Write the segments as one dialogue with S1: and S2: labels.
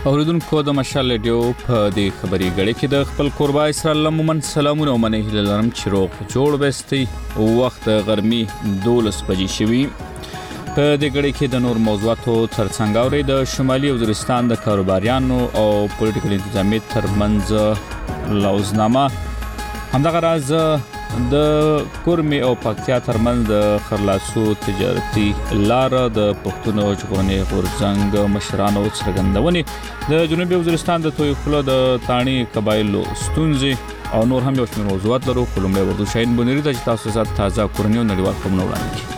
S1: اوریدونکو د مشال ریډیو په دې خبري غړي کې د خپل قربا اسرائیل مومن سلامونه ومنه هللرم چروق جوړ بستي وخت غرمي 12 بجې شوي په دې غړي کې د نور موضوعاتو ترڅنګ اوري د شمالي وزیرستان د کاروباریانو او پولیټیکل انتظامیت ترمنځ لوزنامه همدغه راز د کورمي او پکتیا ترمنځ د خرلاسو تجارتي لار د پښتونو ژغورنې غورځنګ مشرانو څرګندونې د جنوبي وزیرستان د توي خلو د تانی قبایلو ستونزې او نور هم یو شمېر موضوعات لرو کولمې ورته شاین بنيري د تاسو سره تازه کورنیو نړیوال خبرونه وړاندې کړي.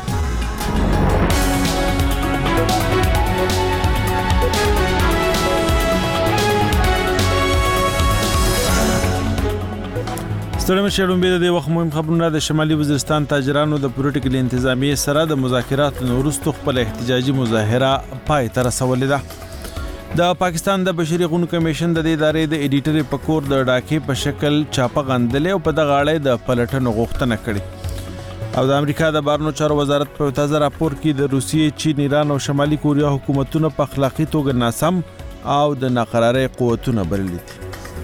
S2: ستړي شړم به د وخت مهم خبرونه د شمالي وزیرستان تاجرانو د پولیټیکل انتظامیه سره د مذاکراتو وروسته خپل احتجاجي مظاهره پای ته رسولې ده. د پاکستان د بشري حقوقو کمیشن د ادارې د ایډیټر په کور د ډاکې په شکل چاپه غندلې او په دغه اړه د پلټنو غوښتنه کړې. او د امریکا د بهرنیو چارو وزارت په تازه راپور کې د روسیې، چین، ایران او شمالي کوریا حکومتونو په اخلاقی توګه ناسم او د ناقرارۍ قوتونه بللي دي.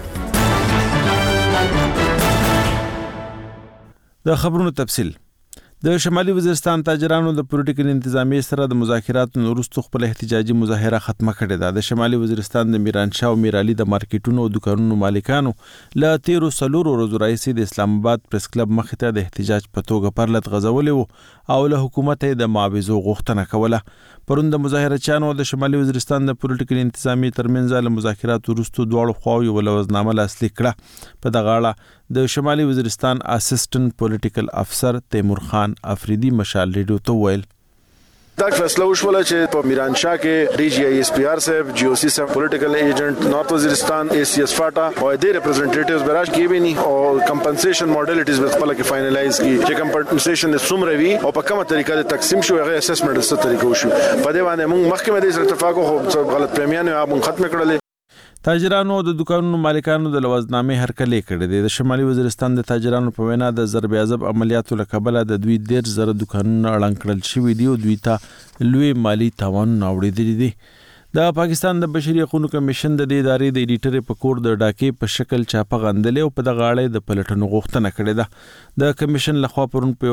S2: د خبرونو تفصیل. د شمالي وزیرستان تاجرانو د پولیټیکل انتظامیه سره د مذاکراتو وروسته خپل احتجاجي مظاهره ختمه کړې ده. د شمالي وزیرستان د میرانشاه او میرعلي د مارکیټونو او دکانونو مالکانو له 13 ورځو راهیسې د اسلام آباد پریس کلب مخې ته د احتجاج په توګه پرلط غځولې وو او له حکومت د معاوضو غوښتنه کوله. پرون د مظاهرچیانو د شمالي وزیرستان د پولیټیکل انتظامیه ترمنځ له مذاکراتو وروسته دواړو خواوو یو لوزنامه لاسلیک کړه. په دغه اړه د شمالي وزیرستان اسسټنټ پولیټیکل افسر تیمور خان افریدي مشال ریډیو ته ویل
S3: دا فیصله وشوله چې په میرانشاه کې ډي جی آی اس پی آر صاحب جی او سی صاحب پولیټیکل ایجنټ نارث وزیرستان ای سی اس فاټا او د ریپرزنټیټیوز براش کې به نه او کمپنسیشن ماډلټیز به خپل کې فائنلایز کی چې کمپنسیشن څومره وي او په کومه طریقه د تقسیم شو هغه اسسمنټ څه طریقو شو په دې باندې موږ مخکې د اتفاق خو غلط فهمیانه موږ ختم کړل.
S2: تاجرانو د دکانونو مالکانو د لوزنامې هرکلې کړې دي. د شمالي وزیرستان د تاجرانو په وینا د ضرب عذاب عملیاتو له کبله د دوی 10,000 دکانونه اړنګ کړل شوي دي او دوی ته لوی مالی تاوانونه اوریدلي دي. د پاکستان د بشري حقوقو کمیشن د ادارې د ایډیټر په کور د ډاکې په شکل چاپه غندلې او په دغه اړه د پلټنو غوښتنه کړې ده. د کمیشن لخوا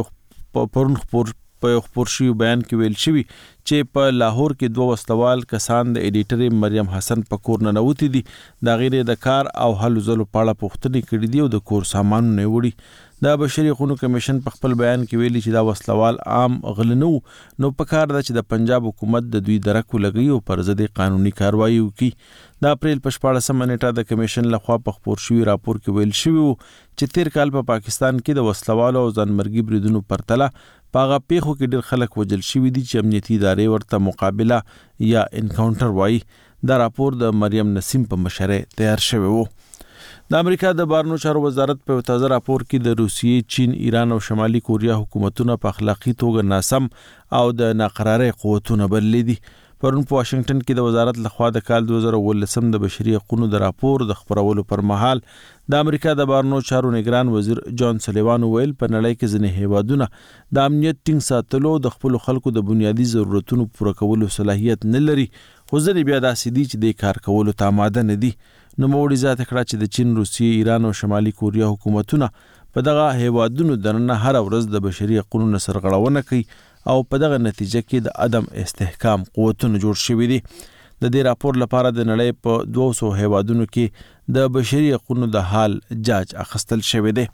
S2: پرون خپور شوی بیان کې ویل شوی چې په لاهور کې 2 وسلوال کسان د ایډیټر مریم حسن په کور نه نوتی دي. د غیر د کار او حل زلو پاړه پوښتنې کړې دي او د کور سامان نه وړي. د بشري حقوقو کمیشن په خپل بیان کې ویلي چې دا وسلوال عام غلنو نو په کار ده چې د پنجاب حکومت د دوی درکو لګي او پر ضد قانوني کاروایی وکړي. د اپریل په 14 نیټه د کمیشن لخوا په خپور شوی راپور کې ویل شوی چې تیر کال په پاکستان کې د وسلوالو او ځانمرګي بریدونو پرتله پاغه پیخو کې ډېر خلک وجل شوی دي چې امنیتي ادارې ورته مقابله یا انکاونټر وایي. دا راپور د مریم نسیم په مشره تیار شوی وو. د امریکا د بهرنیو چارو وزارت په تازه راپور کې د روسیې، چین، ایران او شمالي کوریا حکومتونو په اخلاقی توګه ناسم او د ناقرارۍ قوتونه بللي دي. پرون په واشنگټن کې د وزارت لخوا د کال 2019 د بشري حقوقو د راپور د خبرولو پر مهال د امریکا د بهرنیو چارو نگران وزیر جان سلیوان ویل په نړۍ کې ځینې هیوادونه د امنیت ټینګ ساتلو د خپل خلکو د بنیادي ضرورتونو پوره کولو صلاحیت نه لري خو ځینې بیا داسې دي چې د کار کولو ته آماده نه دي. نو موړي ذات کړه چې د چین، روسیې، ایران او شمالي کوریا حکومتونه په دغه هیوادونو دننه هر ورځ د بشري حقوقو سرغړونه کوي او په دغه نتیجه کې د عدم استحکام قوتونه جوړ شوي دي. د دې راپور لپاره د نړۍ په 200 هیوادونو کې د بشري حقوقو د حال جاج اخیستل شوی دی.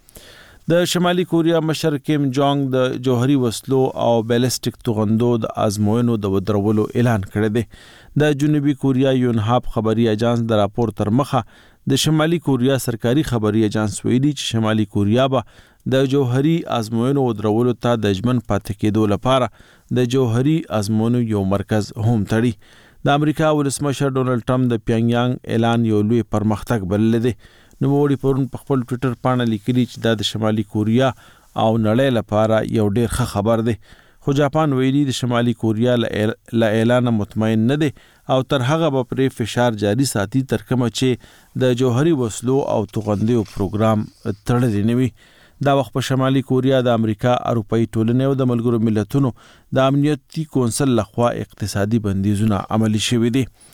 S2: د شمالي کوریا مشر کیم جونګ د جوهري وسلو او بیلسټیک توغندو د آزموینو د ودرولو اعلان کړی دی. د جنوبي کوریا یونهاپ خبري اژانس د راپور تر مخه د شمالي کوریا سرکاري خبري اژانس ویلي چې شمالي کوریا به د جوهري آزموینو ودرولو ته د ژمن پاتې کېدو لپاره د جوهري آزموینو یو مرکز هم تړي. د امریکا ولسمشر ډونالد ټرمپ د پیونګیانګ اعلان یو لوی پرمختګ بللی دی. نو وړي پرون په خپل ټوئیټر باندې لیکلي چې د شمالي کوریا او نړۍ لپاره یو ډیر ښه خبر دی. خو جاپان ویلي د شمالي کوریا له اعلان مطمئن نه دی او تر هغه به پرې فشار جاری ساتي تر کومه چې د جوهري وسلو او توغندیو پروګرام تړلی نه وي. دا وخت په شمالي کوریا د امریکا، اروپایي ټولنې او د ملګرو ملتونو د امنیتي کونسل لخوا اقتصادي بندیزونه عملي شوي دي.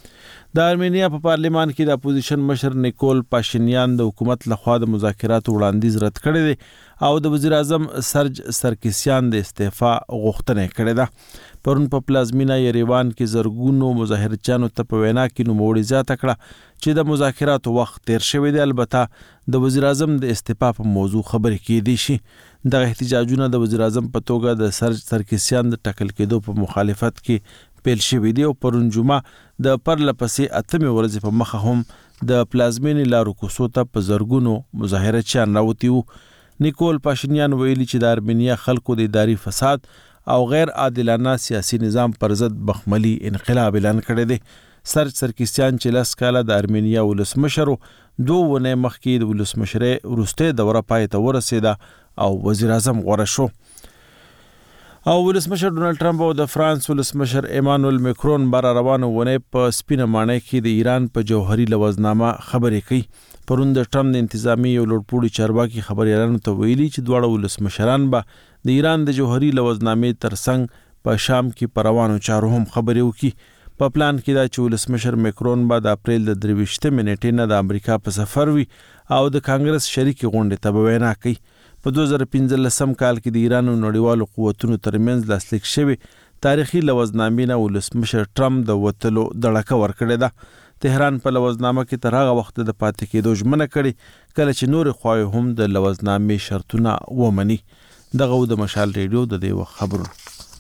S2: د ارمینیا په پارلیمان کې د اپوزیشن مشر نیکول پاشینیان د حکومت لخوا د مذاکراتو وړاندیز رد کړی دی او د وزیر اعظم سرج سرکسیان د استعفا غوښتنه کړې ده. پرون په پلازمینه یریوان کې زرګونو مظاهرچیانو ته په وینا کې نوموړي زیاته کړه چې د مذاکراتو وخت تیر شوی دی. البته د وزیر اعظم د استعفا په موضوع خبرې کېدې شي. دغه احتجاجونه د وزیر اعظم په توګه د سرج سرکسیان د ټاکل کېدو په مخالفت کې پیل شوی دی او پرون جمعه د پرله پسې اتمې ورځې په مخه هم د پلازمینې لارو کوڅو ته په زرګونو مظاهرچیان راوتي وو. نیکول پاشینیان ویلي چې د ارمینیا خلکو د اداري فساد او غیر عادلانه سیاسي نظام پر ضد بخملي انقلاب اعلان کړی دی. سرج سرکسیان چې 10 کاله د ارمینیا ولسمشر 2 ونې مخکې د ولسمشرۍ وروستۍ دوره پای ته ورسېده او وزیر اعظم غوره شو. او ولسمشر ډونالد ټرمپ او د فرانس ولسمشر ایمانوئل مکرون بار روانو ونې په سپینه ماڼۍ کې د ایران په جوهري لوزنامه خبرې کوي. پرون د ټرمپ د انتظامی یو لوړپوړي چارواکي خبريالانو ته ویلي چې دواړه ولسمشران به د ایران د جوهري لوزنامې ترڅنګ په شام کې په روانو چارو هم خبرې وکړي. په پلان کې دا چې ولسمشر مکرون به د اپریل د 23 نیټې نه د امریکا په سفر وي او د کانګرس شریک غونډې ته به وینا کوي. په 2015 کال کې د ایران او نړیوالو قوتونو ترمنځ لاسلیک شوی تاریخي لوزنامې نه ولسمشر ټرمپ د وتلو دړکه ورکړې ده. تهران په لوزنامه کې تر هغه وخت د پاتې کېدو ژمنه کړې کله چې نور خواهی هم د لوزنامې شرطونه ومني. دغه د مشال ریډیو د دې وخت خبرونه.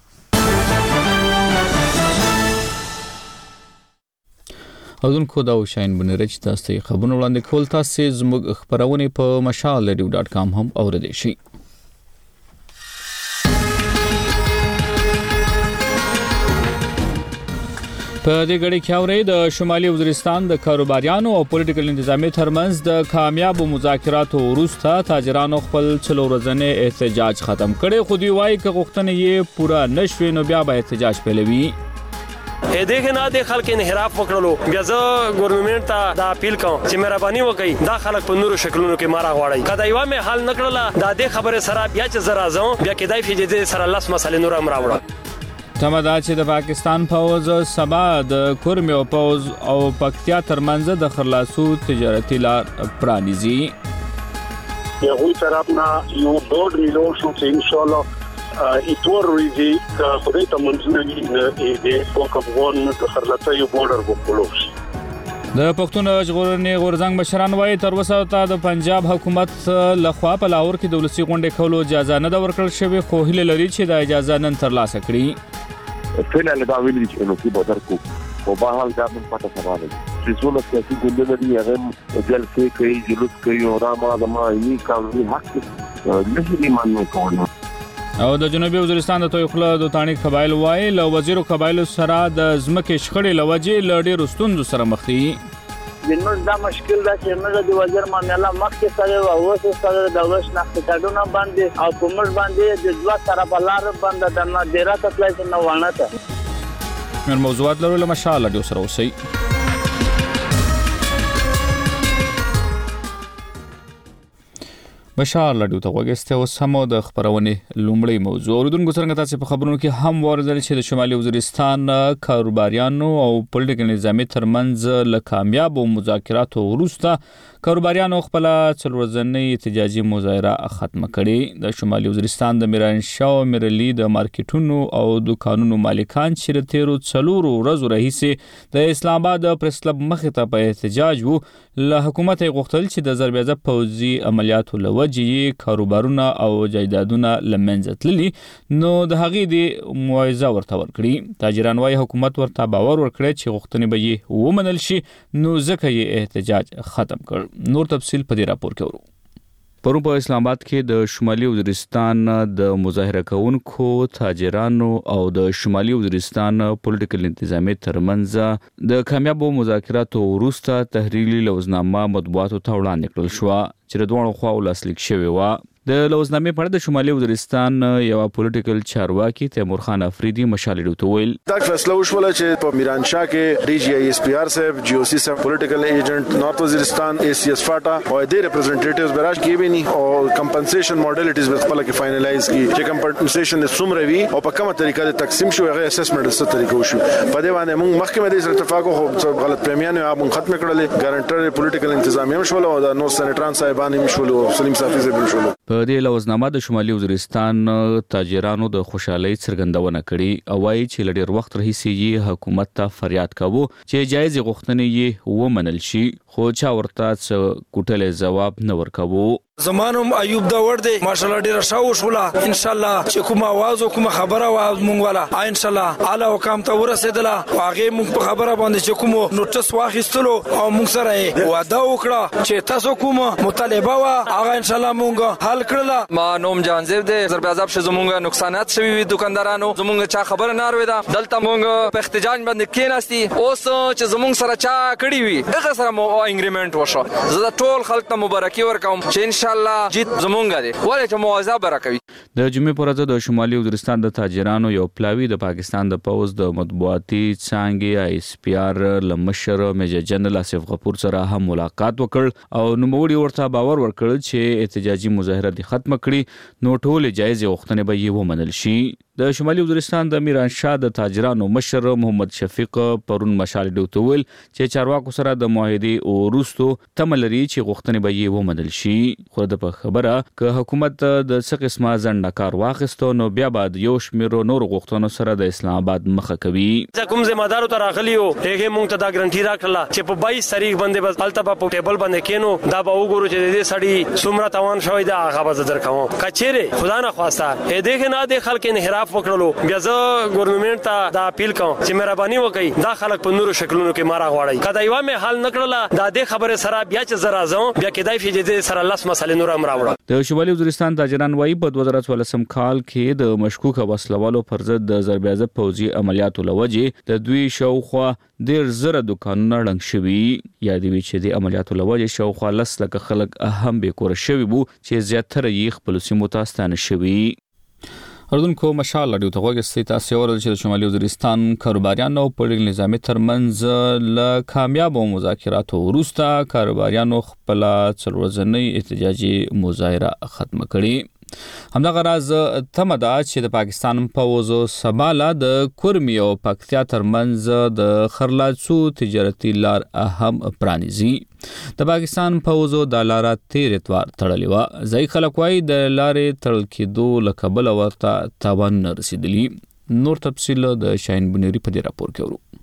S1: اوردونکو دا شاین بنره چې تاسو ته خبرونه وړاندې کول تاسو زموږ خبرونه په mashalradio.com هم اوریدئ شئ. په دې غړي کې اوري د شمالي وزیرستان د کاروباریانو او پولیټیکل انتظامی ترمنځ د کامیاب مذاکراتو وروسته تاجرانو خپل 4 ورځنی احتجاج ختم کړي. خو دوی وايي چې غوښتنې یې پوره نشوي نو بیا به احتجاج پیلوي.
S4: دغه نه د خلک انحراف وکړلو. بیا زه ګورنمنت ته دا اپیل کوم چې مهرباني وکړي دا خلک په نورو شکلونو کې مارا غواړي. کله یو مې حل نکړله دا د خبره سره بیا چې زه راځم بیا کېدای شي چې سره لاس مسلې نور هم راوړم.
S1: تمه ده چې د پاکستان پوز سبا د کورمي او پوز او پکتیا ترمنځ د خلاصو تجارتي لار پرانیزي.
S5: یو طرفنا یو بورډ ویلو شو چې ان شاء الله ایتور ریزي خدای ته منځنی د پوکافون د خرلاتي بورډر وکولوس.
S1: د پښتون ژغورنې غورځنګ مشران وايي تر اوسه ته د پنجاب حکومت لخوا په لاهور کې د ولسی غونډې کولو اجازه نه ده ورکړل شوې خو هیله لري چې د اجازه نن ترلاسه کړي.
S6: فعلا دا ویلي چې نو کې بدر کو په بهال دا من پته سوال دي چې څونه سیاسي ګوندونه دي هغه جلسې کوي جلوس کوي او را ما یې قانوني حق نشي مانو کوي.
S1: او د جنوبي وزیرستان د تویخله د تانیک قبایل وايي له وزیرو قبایلو سره د ځمکې شخړې لوجې لړې رستوندو سره مخ دي.
S7: جنوب دا مشکل دا چې موږ د وزیر معاملې مخکې سره او اوس سره د دولت شناخت کارتونه باندې او کومر باندې د ځوا سره بلار باندې د نه ډیره تکلیف نه وانه ته.
S1: مر موضوعات لرو له مشال ډیو سره اوسئ. بشار لډو ته وګسته او سمو د خبرونه لومړی موضوع اوردونکو څنګه تاسو په خبرونو کې هم ورزل چې د شمالي وزیرستان کاروباریانو او پولیټیکل نظامي ترمنځ له کامیاب مذاکراتو وروسته کاروباریانو خپل 4 ورځنی احتجاجي مظاهره ختم کړي. د شمالي وزیرستان د میرانشاه میرلی د مارکیټونو او دکانونو مالکان چې تیرو 4 ورځې راهیسې د اسلام آباد پریس کلب مخې ته په احتجاج وو له حکومت غوښتل چې د ضربېزه پوځي عملیاتو لوجې کاروبارونه او جایدادونه لمنځه تللي نو د هغې د موعظه ورته ورکړي. تاجران وايي حکومت ورته باور ورکړي چې غوښتنې به یې ومنل شي نو ځکه یې احتجاج ختم کړ. نور تفصیل په دې راپور کې ورو. پرون په اسلام آباد کې د شمالي وزیرستان د مظاهره کوونکو تاجرانو او د شمالي وزیرستان پولیټیکل انتظامی ترمنځ د کامیابو مذاکراتو وروسته تحریري لوزنامه مطبوعاتو ته وړاندې کړل شو چې د دوه خواو لاسلیک شوی و. د لوزنامې په اړه د شمالي وزیرستان یو پولیټیکل چارواکي تیمور خان افریدي مشال ډیو ته ویل
S3: دا فیصله وشوله چې په میرانشاه کې ډي جی آی ایس پی آر صاحب جی او سی صاحب پولیټیکل ایجنټ نارث وزیرستان ای سی ایس فاټا او د ریپرزنټیټیوز براش کې به نه او کمپنسیشن ماډلټیز به خپل کې فائنلایز کی چې کمپنسیشن څومره وي او په کومه طریقه د تقسیم شو هغه اسسمنټ څه طریقو شو په دې باندې موږ مخکې د اتفاق خو غلط فهمیانه موږ ختم کړل ګارانټر پولیټیکل انتظامیه شول او د نور سېنیټران صاحبان هم شول سلیم صافي صاحب شول.
S1: په دې لوزنامه د شمالي وزیرستان تاجرانو د خوشحالي څرګندونه کړې او وايي چې لډیر وخت راهیسې یې حکومت ته فریاد کاوه چې جایز غوښتنې یې ومنل شي خو چا ورته کوټلې جواب نه ورکاوه.
S8: زمانم ایوب دا ور دی ماشاءالله ډیر شاو شولا ان شاء الله چې کومه आवाज او کومه خبره आवाज مونږ والا ان شاء الله اعلی حکام ته ورسېدله واغه مونږ په خبره باندې چې کومو نوټس واخیستلو او مونږ سره وعده وکړه چې تاسو کومه مطالبه وا هغه ان شاء الله مونږ حل کړله.
S9: ما نوم جانزیب دی ضرب عذاب شه زمونږ نقصانات شوي وي دکاندارانو زمونږ چا خبره نه اوري دا دلته مونږ په احتجاج باندې کېناستي اوس چې زمونږ سره چا کړی وي هغه سره مو اګریمنت وشو زه ټول خلک ته مبارکي ورکوم چې ان شاء الله جیت زمونږ دی ولې چې موازه برکوي.
S1: د جمعې پر ورځ د شمالي وزیرستان د تاجرانو یو پلاوی د پاکستان د پوز د مطبوعاتي څانګې آی اس پی آر لمشر میجر جنرال آصف غفور سره هم ملاقات وکړ او نوموړي ورته باور ورکړ چې احتجاجي مظاهره دې ختم کړي نو ټول جایز غوښتنې به یې ومنل شي. د شمالي وزیرستان د میرانشاه د تاجرانو مشر محمد شفیق پرون مشال ډیو ته ویل چې چارواکو سره د معاهدې او وروستو تمه لري چې غوښتنې به یې ومنل شي خو د په خبره که حکومت د څه قسمه ځنډ کار واخیستو نو بیا بعد یو شمېر نور غوښتنو سره د اسلام آباد مخه کوي.
S4: کوم ذمہدارو ته راغلی او هغه مونږ ته دا ګارانټي راکړه چې په 22 تاریخ باندې بس الته په ټیبل باندې کینو دا به وګورو چې دې سړی څومره توان شوی دا هغه به زر کوم کچېره خدا نه خواسته اې دغه نه د خلک انحراف وکړلو بیا زه ګورنمنت ته دا اپیل کوم چې مهرباني وکړي دا خلک په نورو شکلونو کې مارا غواړي کدا یو مې حل نکړله دا د خبره سره بیا چې زرا ځم بیا کېدای شي چې سره لاس مسلې نور امر راوړم.
S1: د شمالي وزیرستان تاجران وايي په 2014 کال کې د مشکوک وسلوالو پر ضد د ضرب عضب پوځي عملیاتو لوجې د دوی شاوخوا ډیر زره دکانونه ړنګ شوي یا دی چې د عملیاتو لوجې شاوخوا 10 لکه خلک هم به کور شوي بو چې زیاتره یې خپل سیمو ته ستانه شوي. اردوونکو مشال ډیو ته وګورئ تاسو ورته چې د شمالي وزیرستان کاروباریانو په نظامي ترمنځ له کامیابو مذاکراتو وروسته کاروباریانو خپل څلورځنۍ احتجاجي مظاهره ختم کړې. همدغه راز تمه ده چې د پاکستان پوځ سباله د کورمي او پکتیا ترمنځ د خرلاڅو تجارتي لار اهم پرانیزي. د پاکستان پوځ د لار تیر اتوار تړلې و ځای خلک وايي د لارې تړل کېدو له کبله ورته تاوان رسیدلی. نور تفصیل د شاهین بنيري په دې راپور کې ورو.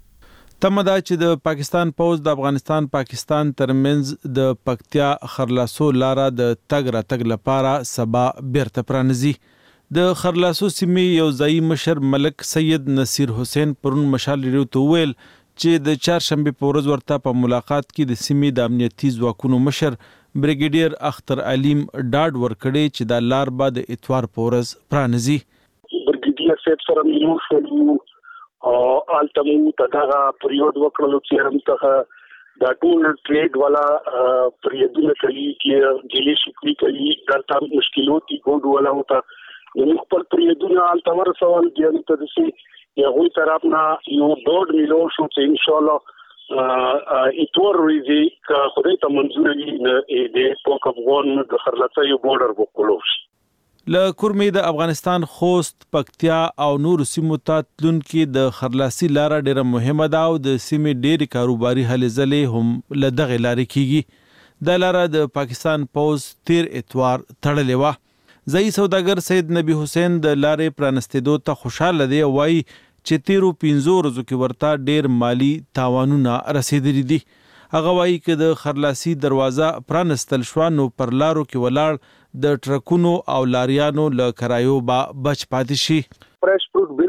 S2: تمه ده چې د پاکستان پوځ د افغانستان پاکستان ترمنځ د پکتیا خرلاسو لاره د تګ راتګ لپاره سبا بیرته پرانیزي. د خرلاسو سیمې یو ځایي مشر ملک سید نصیر حسین پرون مشال ډیو ته ویل چې د چهارشنبه په ورځ ورته په ملاقات کې د سیمې د امنیتي ځواکونو مشر بریګیډیر اختر علیم ډاډ ورکړي چې د لار بعد اتوار په ورځ پرانیزي.
S5: بریګیډیر صاحب سره مینو شو او التمو تداغه پریود وکړلو چې هم ته دا ټول ټریډ والا پریودونه کوي چې جلی شکلی کوي دلته مشکلات کوډ والا وتا یو خپل پریودونه التمر سوال دی ته دي یو طرف نه یو 2 میلیون شو چې ان شاء الله اتور ریزي خدای ته منظور وي د پوک افغان د خرلڅي بورډر وکولوش.
S2: له کورمي د افغانستان خوست پکتیا او نور سیمو ته تلونکي د خرلاسي لار ډیره مهمه ده او د سیمې ډېری کاروباري هلې ځلې هم له دغه لارې کیږي. د لار د پاکستان پوز تیر اتوار تړلې و. ځایي سوداګر سید نبی حسین د لارې پرانستېدو ته خوشاله دی او وایي چې تیرو 15 ورځو کې ورته ډیر مالی تاوانونه رسیدلي دي. هغه وایي چې د خرلاسي دروازه پرانستل شو نو پر لارو کې ولاړ د ټرکونو او لاریانو له کرایو با بچ پاتې شي.
S5: فرش فروټ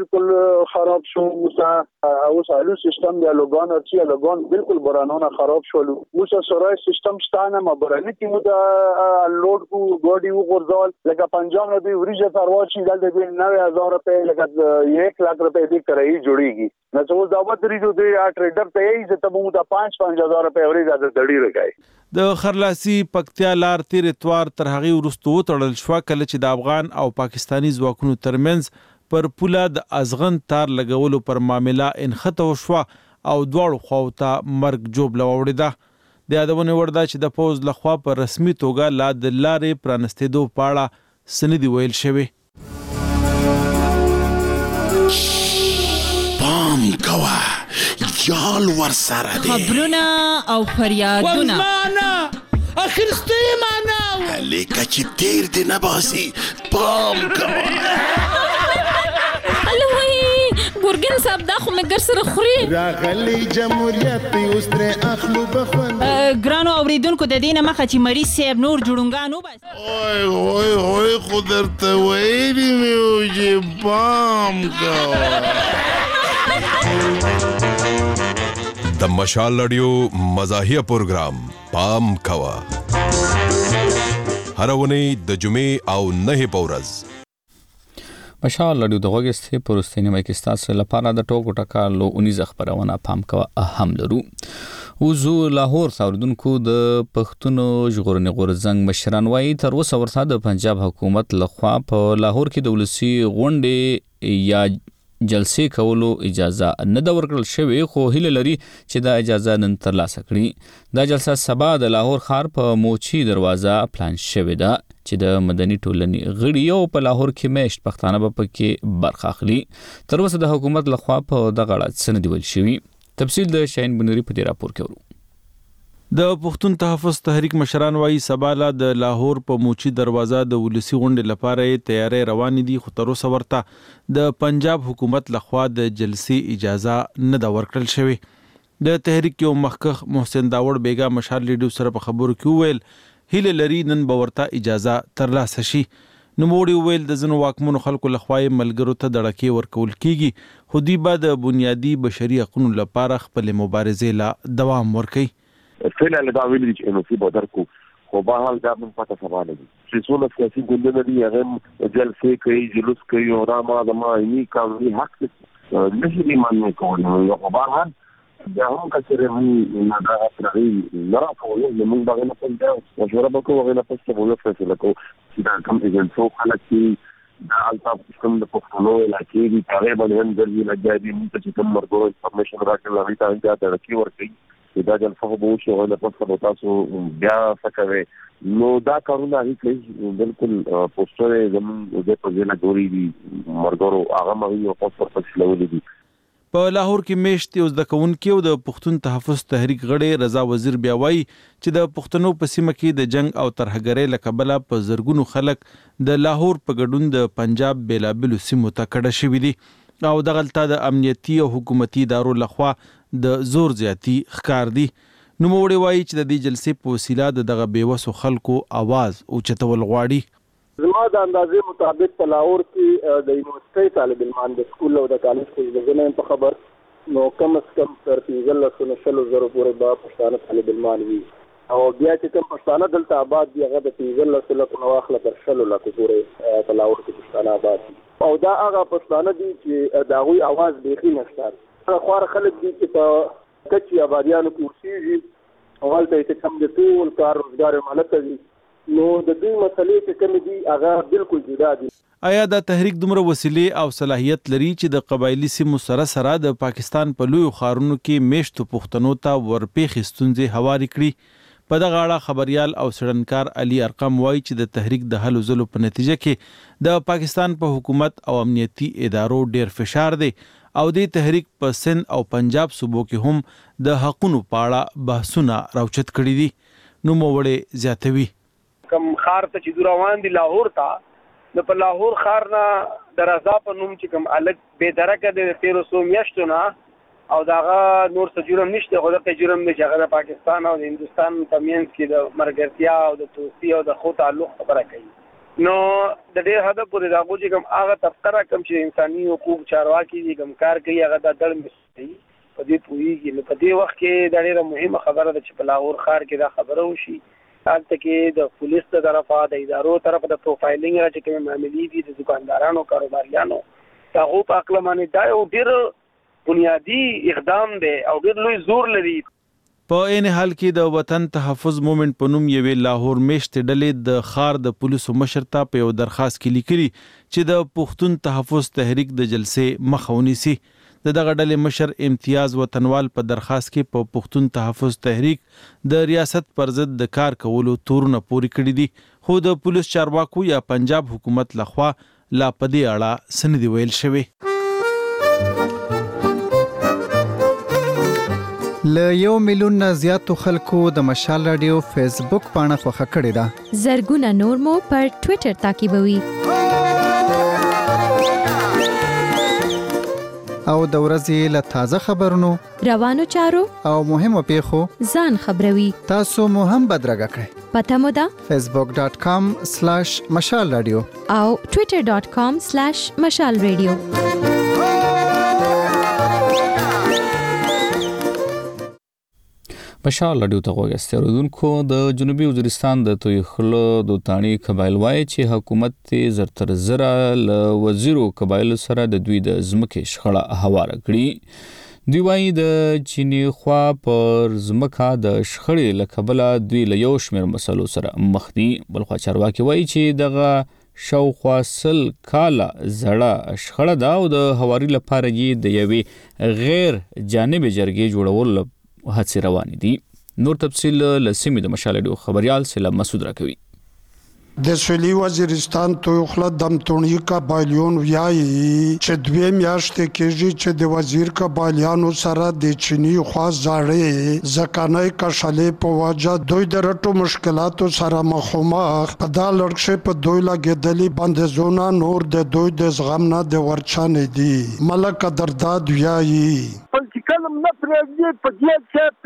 S5: بالکل خراب شو اوس الو سیستم د لوګان ارچی لوګان بالکل برانونه خراب شول اوس سره سیستم شتانه مبرنه کی مو د لوډ کو ګوډي وګرځول لکه پنجاب نه دی ورجه ترواشي دلته به 9000 روپے لکه 1 लाख روپے دی کرای جوړیږي نو څو دا وتري جو دی ټریډر ته یې چې تبو د 5-5000 روپے اوري زیاده دړي راګای
S2: د خرلاسي پکتیا لار تیر اتوار تر هغه ورستو تړل شو کله چې د افغان او پاکستانی ځواکونو ترمنځ پر پوله د ازغن تار لګولو پر معامله انخته وشو او دواړو خواو ته مرګ جوړ لوړیده د یادونه ورده چې د پوز لخوا په رسمي توګه لا د لارې پرانستېدو پاړه سندي ویل شوی
S10: پام کوا جال ور سره دی
S11: خبرونه او فریادونه
S10: ورمانه اخرسته معنا لیکه چې تیر دی نباسي پام کوا
S11: ګورګن صاحب دا خو مګر سره خوري
S12: راغلی جمهوریت اوس تر اخلو بخوند
S11: ګرانو اوریدونکو د دینه مخه چې مریض صاحب نور جوړونګانو بس
S10: اوه خو درته ویلي مې و چې پام کوه
S13: د مشال رادیو مزاحیه پروګرام پام کوه هر ونې د جمعې او نه په ورځ
S1: مشال رادیو د غوګستې پروستینه مې کې ستاسو لپاره د ټوکو ټکالو 19 خبرونه پام کوه اهم لرو وزو لاهور ساوردونکو د پښتونو ژغورنې غورځنګ مشران وایي تر اوسه ورته د پنجاب حکومت لخوا په لاهور کې د ولسی غونډې یا جلسې کولو اجازه نه د ورکړل شوی خو هیله لري چې دا اجازه نن ترلاسه کړي دا جلسه سبا د لاهور ښار په موچی دروازه پلان شوی ده چې د مدني ټولنې غړي یو په لاهور کې میشت پښتانه به پکې برخه اخلي تر اوسه د حکومت لخوا په دغه اړه څه نه دی ویل شوی تفصیل د شاهین بنوري په دې راپور کې ورو
S2: د پښتون تحفظ تحریک مشران وایي سباله د لاهور په موچی دروازه د ولسی غونډې لپاره تیاری روان دي خو تر اوسه ورته د پنجاب حکومت لخوا د جلسې اجازه نه دا ورکړل شوی د تحریک یو مخکخ محسن داوړ بیگا مشال لیډو سره په خبرو کې ویل هیله لري نن به ورته اجازه ترلاسه شي نوموړي ویل د ځینو واکمنو خلکو لخوا ملګرو ته دړکې ورکول کیږي خو دوی به د بنیادي بشري حقوقو لپاره خپل مبارزې لا دوام ورکوي
S6: فعلا دا ویلي چې نو په بدر کو خو به حال دا من پته سبا نه دي چې څونه سیاسي ګوندونه دي هغه جلسې کوي جلوس کوي او دا ما د مایني قانوني حق نشي دی مانه کوي او په حال دا هم کچره مې نه دا راځي نه راځي نو موږ باندې په دا مشوره وکړو هغه نه پښته وو فیصله کو چې دا کوم ایجنټو خلک چې دا البته کوم د پښتنو علاقې دي هغه باندې هم درځي لګیا دي موږ چې کوم مرګو انفارمیشن راکړل هغه ته دا درکې ورکړي دا جلسه به وشي او د پښتو تاسو بیا فکرې نو دا کارونه هیڅ بالکل پوسټر زموږ د پرځله جوړی دي مرګورو هغه مې یو پوسټر په لولې دي
S2: په لاهور کې میشتي اوس د کونکو د پښتون تحفظ تحریک غړي رضا وزیر بیا وایي چې د پښتنو په سیمه کې د جنگ او ترهګرۍ لکبله په زرګونو خلک د لاهور په ګډون د پنجاب بیلابلو سیمو ته کډه شوي دي او دغلطه د امنیتي او حکومتي ادارو لخوا د زور زیاتی ښکار دي نوموړي وایي چې د دې جلسې په وسیله دغه بیوسو خلکو आवाज اوچتول غواړي
S5: زما د اندازې مطابق په لاهور کې د یونیورسيټي طالب علمان د سکول او د کالج کې د په خبر نو کم از کم تر 1500 پورې به پښتانه طالب علمان وي او بیا چې کوم پښتانه دلته آباد دي هغه د 1500 نو اخله تر 100 لکه پورې په لاهور کې پښتانه آباد دي او دا هغه پښتانه دي چې دا غوي आवाज بيخي نشته خوار خلک دي چې په کچي آبادیانو کې اوسېږي او هلته چې کوم د ټول کار روزګار مالک دي نو د دې مسلې چې کوم دي هغه بالکل جدا دي
S2: آیا دا تحریک دومره وسیلې او صلاحیت لري چې د قبایلی سیمو سره د پاکستان په لوی خارونو کې میشتو پښتنو ته ورپېخ ستونزې هواري کړي په دغه اړه خبريال او سړنکار علي ارقم وایي چې د تحریک د هلو ځلو په نتیجه کې د پاکستان په حکومت او امنیتي ادارو ډیر فشار دی او د تحریک په سند او پنجاب صوبو کې هم د حقونو پاړه بحثونه راوچت کړي دي نو موړې زیاتوي
S5: کم خار ته چې روان دي لاهور ته د په لاهور خار نه درازا په نوم چې کم الګ به درکه د 1300 میاشتو نه او داغه نور څه جرم نشته خو د جرم نشي هغه د پاکستان او د هندستان په منځ کې د مرګرتیا او د توسي او د خو تعلق خبره کوي
S14: نو د دې هدف پورې راغو چې کوم هغه تفکر کوم چې انساني حقوق چارواکي دي کوم کار کوي هغه د دړ مستي په دې پوریږي. نو په دې وخت کې د ډېره مهمه خبره ده چې په لاهور ښار کې دا خبره وشي. حالت کې د پولیس ته طرفه د ادارو طرفه د پروفایلینګ را چې کوم معاملې دي د دکاندارانو کاروباریانو هغه په عقل باندې دا یو ډېر بنیادی اقدام دی او ډېر لوی زور لري.
S2: په عین حال کې د وطن تحفظ مومنت په نوم یوې لاهور میشتې ډلې د ښار د پولیسو مشر ته په یو درخواست کې لیکلي چې د پښتون تحفظ تحریک د جلسې مخه ونیسي. دغه ډلې مشر امتیاز وطنوال په درخواست کې په پښتون تحفظ تحریک د ریاست پر ضد د کار کولو تورونه پوري کړي دي، خو د پولیس چارواکو یا پنجاب حکومت لخوا لا په دې اړه څه نه دي ویل شوي.
S15: له 1 میلیون نه زیاتو خلکو د مشال رادیو فیسبوک پاڼه خوښه کړې ده.
S16: زرګونه نور مو پر ټوئیټر تعقیبوي.
S15: او د ورځې له تازه خبرونو،
S16: روانو چارو
S15: او مهمو پیښو
S16: ځان خبروي.
S15: تاسو مو هم بدرګه کړئ.
S16: پته مو ده
S15: facebook.com/مشال رادیو
S16: او twitter.com/مشال رادیو.
S1: مشال رادیو ته غوږ اوریدونکو. د جنوبي وزیرستان د تویخلو دوتانی قبایل وایي چې حکومت زرتر زره له وزیرو قبایل سره د دوی د ځمکې شخړه هواره کړي. دوی وایي د چینی خوا پر ځمکه د شخړې له کبله دوی له یو شمېر مسلو سره مخ دي. بلخوا چارواکي وایي چې دغه شاوخوا 100 کاله زړه شخړه ده او د هواري لپاره یې د یوې غیر جانبي جرګې جوړولو هڅې روانې دي. نور تفصیل له سیمې د مشال رادیو خبریال سیلاب مسعود راکوي.
S17: د سویلي وزیرستان تویخله دمتونی قبایلیون ویایي چې 2 میاشتې کېږي چې د وزیر قبایلیانو سره د چینی خوا زاړې ځکانۍ کشلې په وجه دوی د رټو مشکلاتو سره مخامخ په دا لړکشې په دوی لګېدلي بندیزونه نور د دوی د زغم نه د ورچانې دي. ملک قدرداد ویایي
S18: کلم نه پرېږدي په دې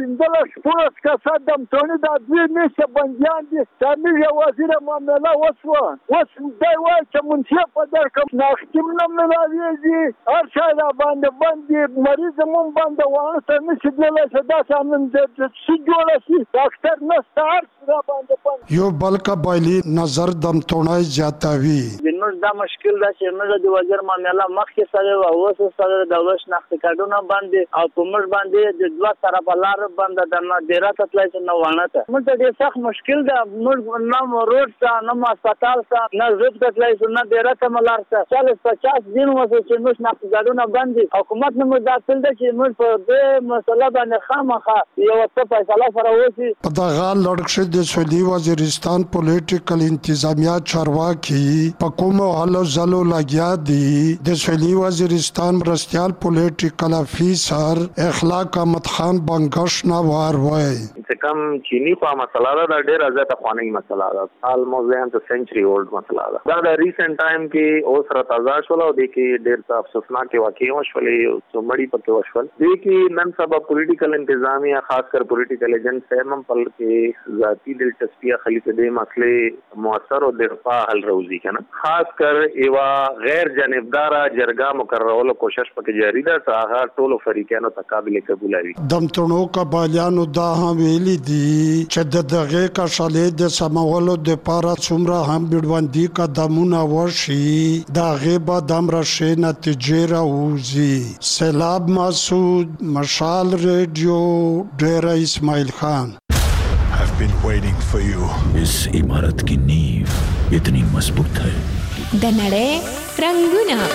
S18: چې 15 کسه دمتونی دا 2 میاشتې بندیان دي. تعمیر وزیر معامله وسوه اوس دی وایي چې منصف په درکم ناختیم نه ملاویږي هر شی را باندې باندې مریض مون باندې وانه ته نشي تللی چې داسې امن څه جوړه شي ډاکټر نشته هر څه را باندې باندې.
S17: یو بل قبایلي نظر دمتونی زیاتوي.
S7: زموږ دا مشکل ده چې موږ د وزیر معامله مخکې سره او اوس سره د دولت شناخت کارتونه باندې او په موږ باندې د 2 طرفه لار باندې د ډیره تطلای چې نه وانه ته موږ ته ډېر سخت مشکل ده. موږ نه روډ ته نه هسپتال ته نه زوب تطلای چې نه ډیره ته ملار ته 40-50 دن وسه چې موږ شناخت کارتونه باندې حکومت نه موږ داخل ده چې موږ په دې مسله باندې خامخا یو څه فیصله سره وشي.
S17: په دغه لړکشې د سویلي وزیرستان پولیټیکل انتظامیه چارواکي په کومو هلو ځلو لګیا دي. د سویلي وزیرستان مرستیال پولیټیکل افیسر اخلاق احمد خان بنگش نوار وایي
S19: چې کوم چینی په مسله ده ډېر زیاته خوانی مسله ده. almost a century old مسله ده. دا د ریسنت ټایم کې اوس را تازه شول او د کې ډېر څه افسوسناک واقعي وشولې او مړی پکې وشول. د کې نن سبا پولیټیکل انتظامیه خاص کر پولیټیکل ایجنټ سیمم په کې ذاتی دلچسپي خلی ته د مسلې موثر او درپا حل روزي کنه خاص کر ایوا غیر جانبدار جرګه مقررولو کوشش پکې جاری ده. هغه ټولو فریقانو ته قابل قبول وي.
S17: دمتونو قبایلیانو دا هم ویلي دي چې دغه کشلې د سمولو د پاره څومره هم بیړوندي قدمونه وشي دا غیبه دمر شي نتیجې راوځي. سیلاب مسعود مشال رادیو ډیره اسماعیل خان.
S10: I've been waiting for you.
S20: इस इमारत की नींव इतनी मजबूत है.
S16: د نړۍ رنگونه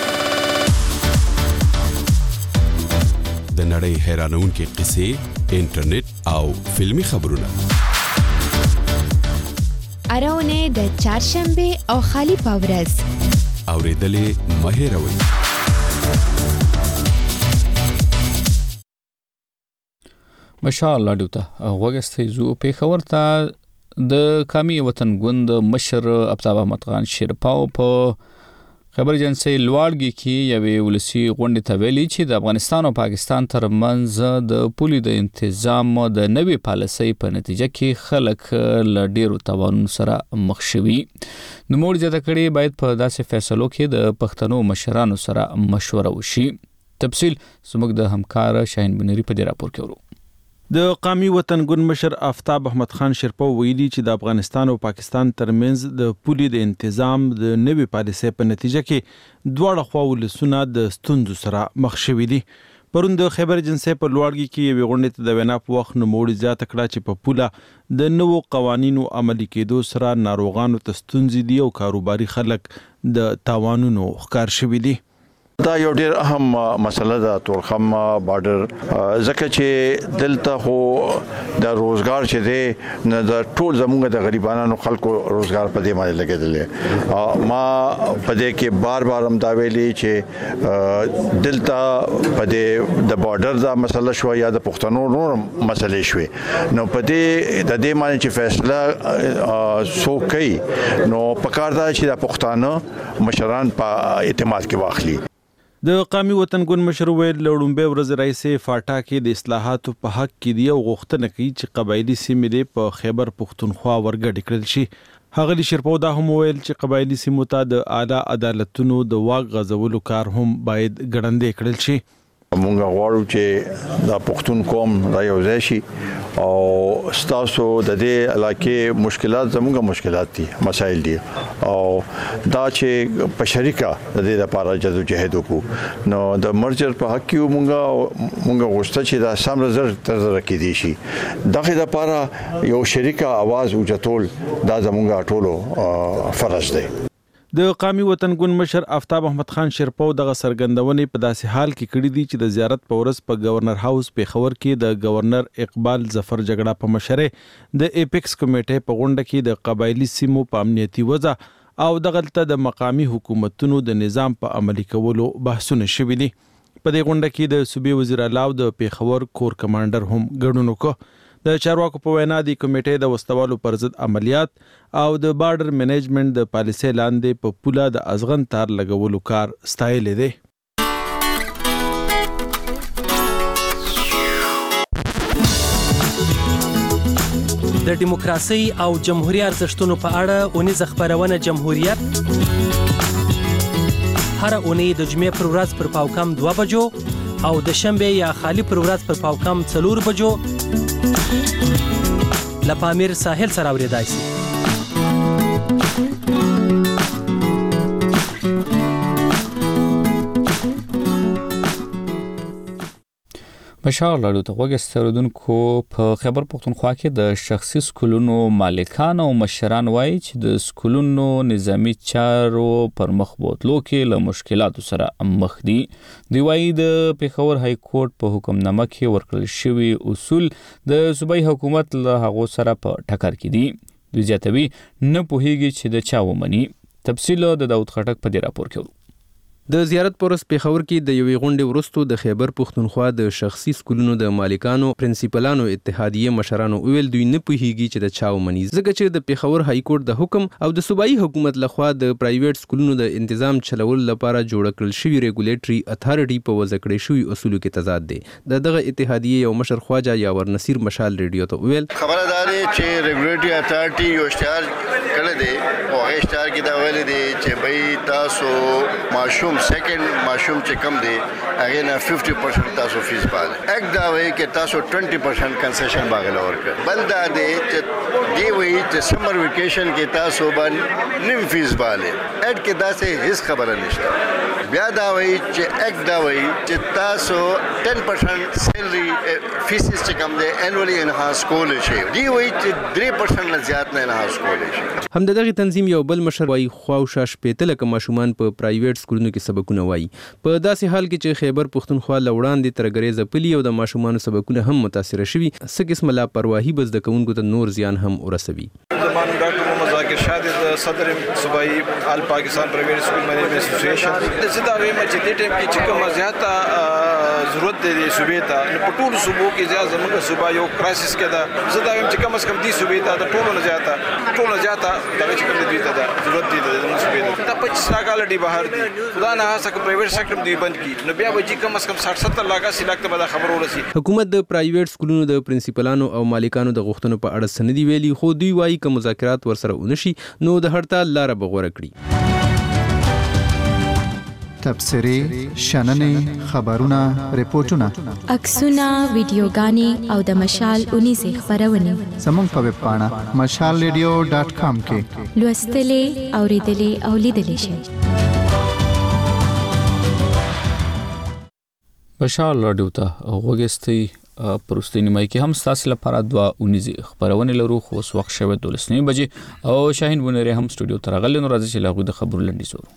S13: د نړۍ حیرانونکې قصې، انټرنیټ او فلمی خبرونه
S16: اراونه د چهارشنبه او خالی پاورز
S13: اوریدلې مهیروي.
S1: مشال رادیو ته غوږ زو پیښور ته د قومي وطن ګوند مشر ابتاب احمد خان شیرپاو په خبر ایجنسی لوړګي کې یوې ولسی غونډې ته ویلي چې د افغانستان او پاکستان ترمنځ د پولي د انتظام د نوې پالیسۍ په نتیجه کې خلک له ډیرو تاوانونو سره مخ شوي. نوموړي زیاته کړې باید په داسې فیصلو کې د پښتنو مشرانو سره مشوره وشي. تفصیل زموږ د همکار شاهین بنيري په دې راپور کې ورو.
S2: د قومي وطن ګوند مشر آفتاب احمد خان شرپو ویلي چې د افغانستان او پاکستان ترمنځ د پولي د انتظام د نوې پالیسۍ په نتیجه کې دواړه خوا ولسونه د ستونزو سره مخ شوي دي. پرون د خیبر ایجنسۍ په لوړګي کې یوې غونډې ته د وینا په وخت نوموړي زیاته کړه چې په پوله د نوو قوانینو عملي کېدو سره ناروغانو ته ستونزې دي او کاروباري خلک د تاوانونو ښکار شوي دي.
S21: دا یو ډیر اهم مسله ده تورخم بارډر ځکه چې دلته خو د روزګار چې دی نه د ټول زموږ د غریبانو خلکو روزګار په دې باندې لګیدل. ما په دې کې بار هم دا ویلي چې دلته په دې د بارډر دا مسله شو یا د پښتنو نور مسلې شوې نو په دې د دې باندې چې فیصله سو کوي نو پکار دا چې د پښتانه مشران په اعتماد کې واخلي.
S2: د قومي وطن ګوند مشر ویل لوړمبه ورځ رئیس فاټا کې د اصلاحاتو په حق کې دی او غوښتنه کوي چې قبایلی سیمې د په خیبر پښتونخوا ورګډ کړل شي. هغه شرپو دا هم ویل چې قبایلی سیمو ته د اعلی عدالتونو د واک غځولو کار هم باید ګړندې کړل شي.
S21: مونږ غواړو چې د پښتون قوم د یو ځای شي او ستاسو د دې علاقې مشکلات زموږ مشکلات دي مسایل دي او دا چې په شریکه د دې لپاره جدوجہد وکړو نو د مرجر په حق کې مونږ غوښته چې دا سم رزلټ تر کې دي شي دغه لپاره یو شریکه आवाज اوچتول دا زموږ ټولو فرض دی.
S2: د قومي وطن ګوند مشر آفتاب احمد خان شرپو دغه سرګندونې په داسې حال کې کړې دي چې د زیارت په ورځ په گورنر هاوس پیښور کې د گورنر اقبال ظفر جګړه په مشرۍ د ایپکس کمیټې په غونډه کې د قبایلی سیمو په امنیتي وضع او دغلته د مقامی حکومتونو د نظام په عملي کولو بحثونه شوي دي. په دې غونډه کې د صوبې وزیر اعلی او د پیښور کور کمانډر هم ګډون وکړ. د چارواکو په وینا د کمیټې د وسوالو پر ضد عملیات او د بارډر منیجمنت د پالیسۍ لاندې په پوله د ازغن تار لګولو کار ستایلی دی.
S22: د دیموکراسي او جمهوریت ارزښتونو په اړه اونیزه خپرونه جمهوریت هر اونۍ د جمعې پر ورځ پر پاوکم 2 بجو او د شنبه یا خالی پر ورځ پر پاوکم 4 بجو لپامیر ساحل سره اوریدای شي.
S1: بشار لاړو ته وګورئ ستوردونکو په خیبر پښتونخوا کې د شخصي سکولونو مالکان او مشران وایي چې د سکولونو نظامی چارو پر مخ بوتلو کې له مشکلاتو سره مخ دي. دی وایي د پیښور های کورټ په حکمنامه کې ورکړل شوی اصول د صوبایي حکومت له هغو سره په ټکر کې دي. دوی زیاتوي نه پوهیږي چې د چا ومني. تفصیل د داود خټک په دې راپور کې ورو.
S23: د زیارت پورس پیښور کې د یوې غونډې وروسته د خیبر پښتونخوا د شخصي سکولونو د مالکانو پرنسپلانو اتحادیه مشرانو ویل دوی نه پوهیږي چې د چا ومني ځکه چې د پیښور های کورټ د حکم او د صوبایي حکومت لخوا د پرایویټ سکولونو د تنظیم چلول لپاره جوړ کړل شوی ریګولیټري اتھارټي په وضع کړی شوی اصولو کې تضاد دی. دغه اتحادیه یو مشر خواجه یاور نصیر مشال ریډیو ته ویل
S24: خبرداري چې ریګولیټري اتھارټي یو اشتهار کړی دی او هغه اشتهار کې دا ویل دی چې بای تاسو ماشوم سیکنډ ماشوم چې کم دی هغه نه 50% تاسو فیس باندې یک دا وایي چې تاسو 20% کنسیشن باغله ورکړه بل دا دی چې دی وایي چې سمر ویکیشن کې تاسو باندې نیم فیس باندې اډ کې دا څه هیڅ خبره نشته. بیا دا وایي چې یک دا وایي چې تاسو 10% سیلری فیس چې کم دی انولی انهانس کول شي دی وایي چې 3% نه زیات نه انهانس کول شي.
S23: هم دغه تنظیم یو بل مشر وایي خواوشا شپېته لکه ماشومان په پرایویټ سکولونو کې سبقونه وایي په داسې حال کې چې خیبر پښتونخوا لوړاندې تر ګریزه پلی او د ماشومانو سبقونه هم متاثر شوي څه قسم لا پرواهي بس د کوونکو ته نور زیان هم ورسوي.
S25: زمان ډاکټر محمد ذاکر شاه د صدر صوبایي آل پاکستان پرایویټ سکول مینجمنټ اسوسییشن زه دا وایم چې دې ټیم کې چې کومه زیاته ضرورت دی صوبې ته په ټولو صوبو کې زیات زموږ صوبا یو کرایسس کې ده زه دا وایم چې کم از کم دې صوبې ته د ټولو نه زیاته دغه چې کوم دوی ته ضرورت دی د صوبې ته په 25 کال دی بهر دي خدا نه هڅه کوي پرایویټ سېکټر دی بند کی نو بیا به کم از کم 60-70 لاکه سلاک ته به خبر ورسي.
S23: حکومت د پرایویټ سکولونو د پرنسپلانو او مالکانو د غوښتنو په اړه سندې ویلي خو دوی وايي چې مذاکرات ورسره ونشي نو د هړتال لار به غوړه کړي.
S15: تبصرې، شننې، خبرونه، ریپورتونه،
S16: عکسونه، ویډیوګانې او د مشال 19 خبرونه
S15: زموږ په ویب پاڼه mashalradio.com کې
S16: لوستلې، اوریدلې او لیدلې شئ.
S1: مشال رادیو ته وګورئ. پرستینی مای کې هم ستاسو لپاره 2 خبرونه لرو خو اوس وخت شوه 12 بجې او شاهین بونری هم سټوډیو ته راغلی نو راځي چې لاغو د خبرو لنډی زورو.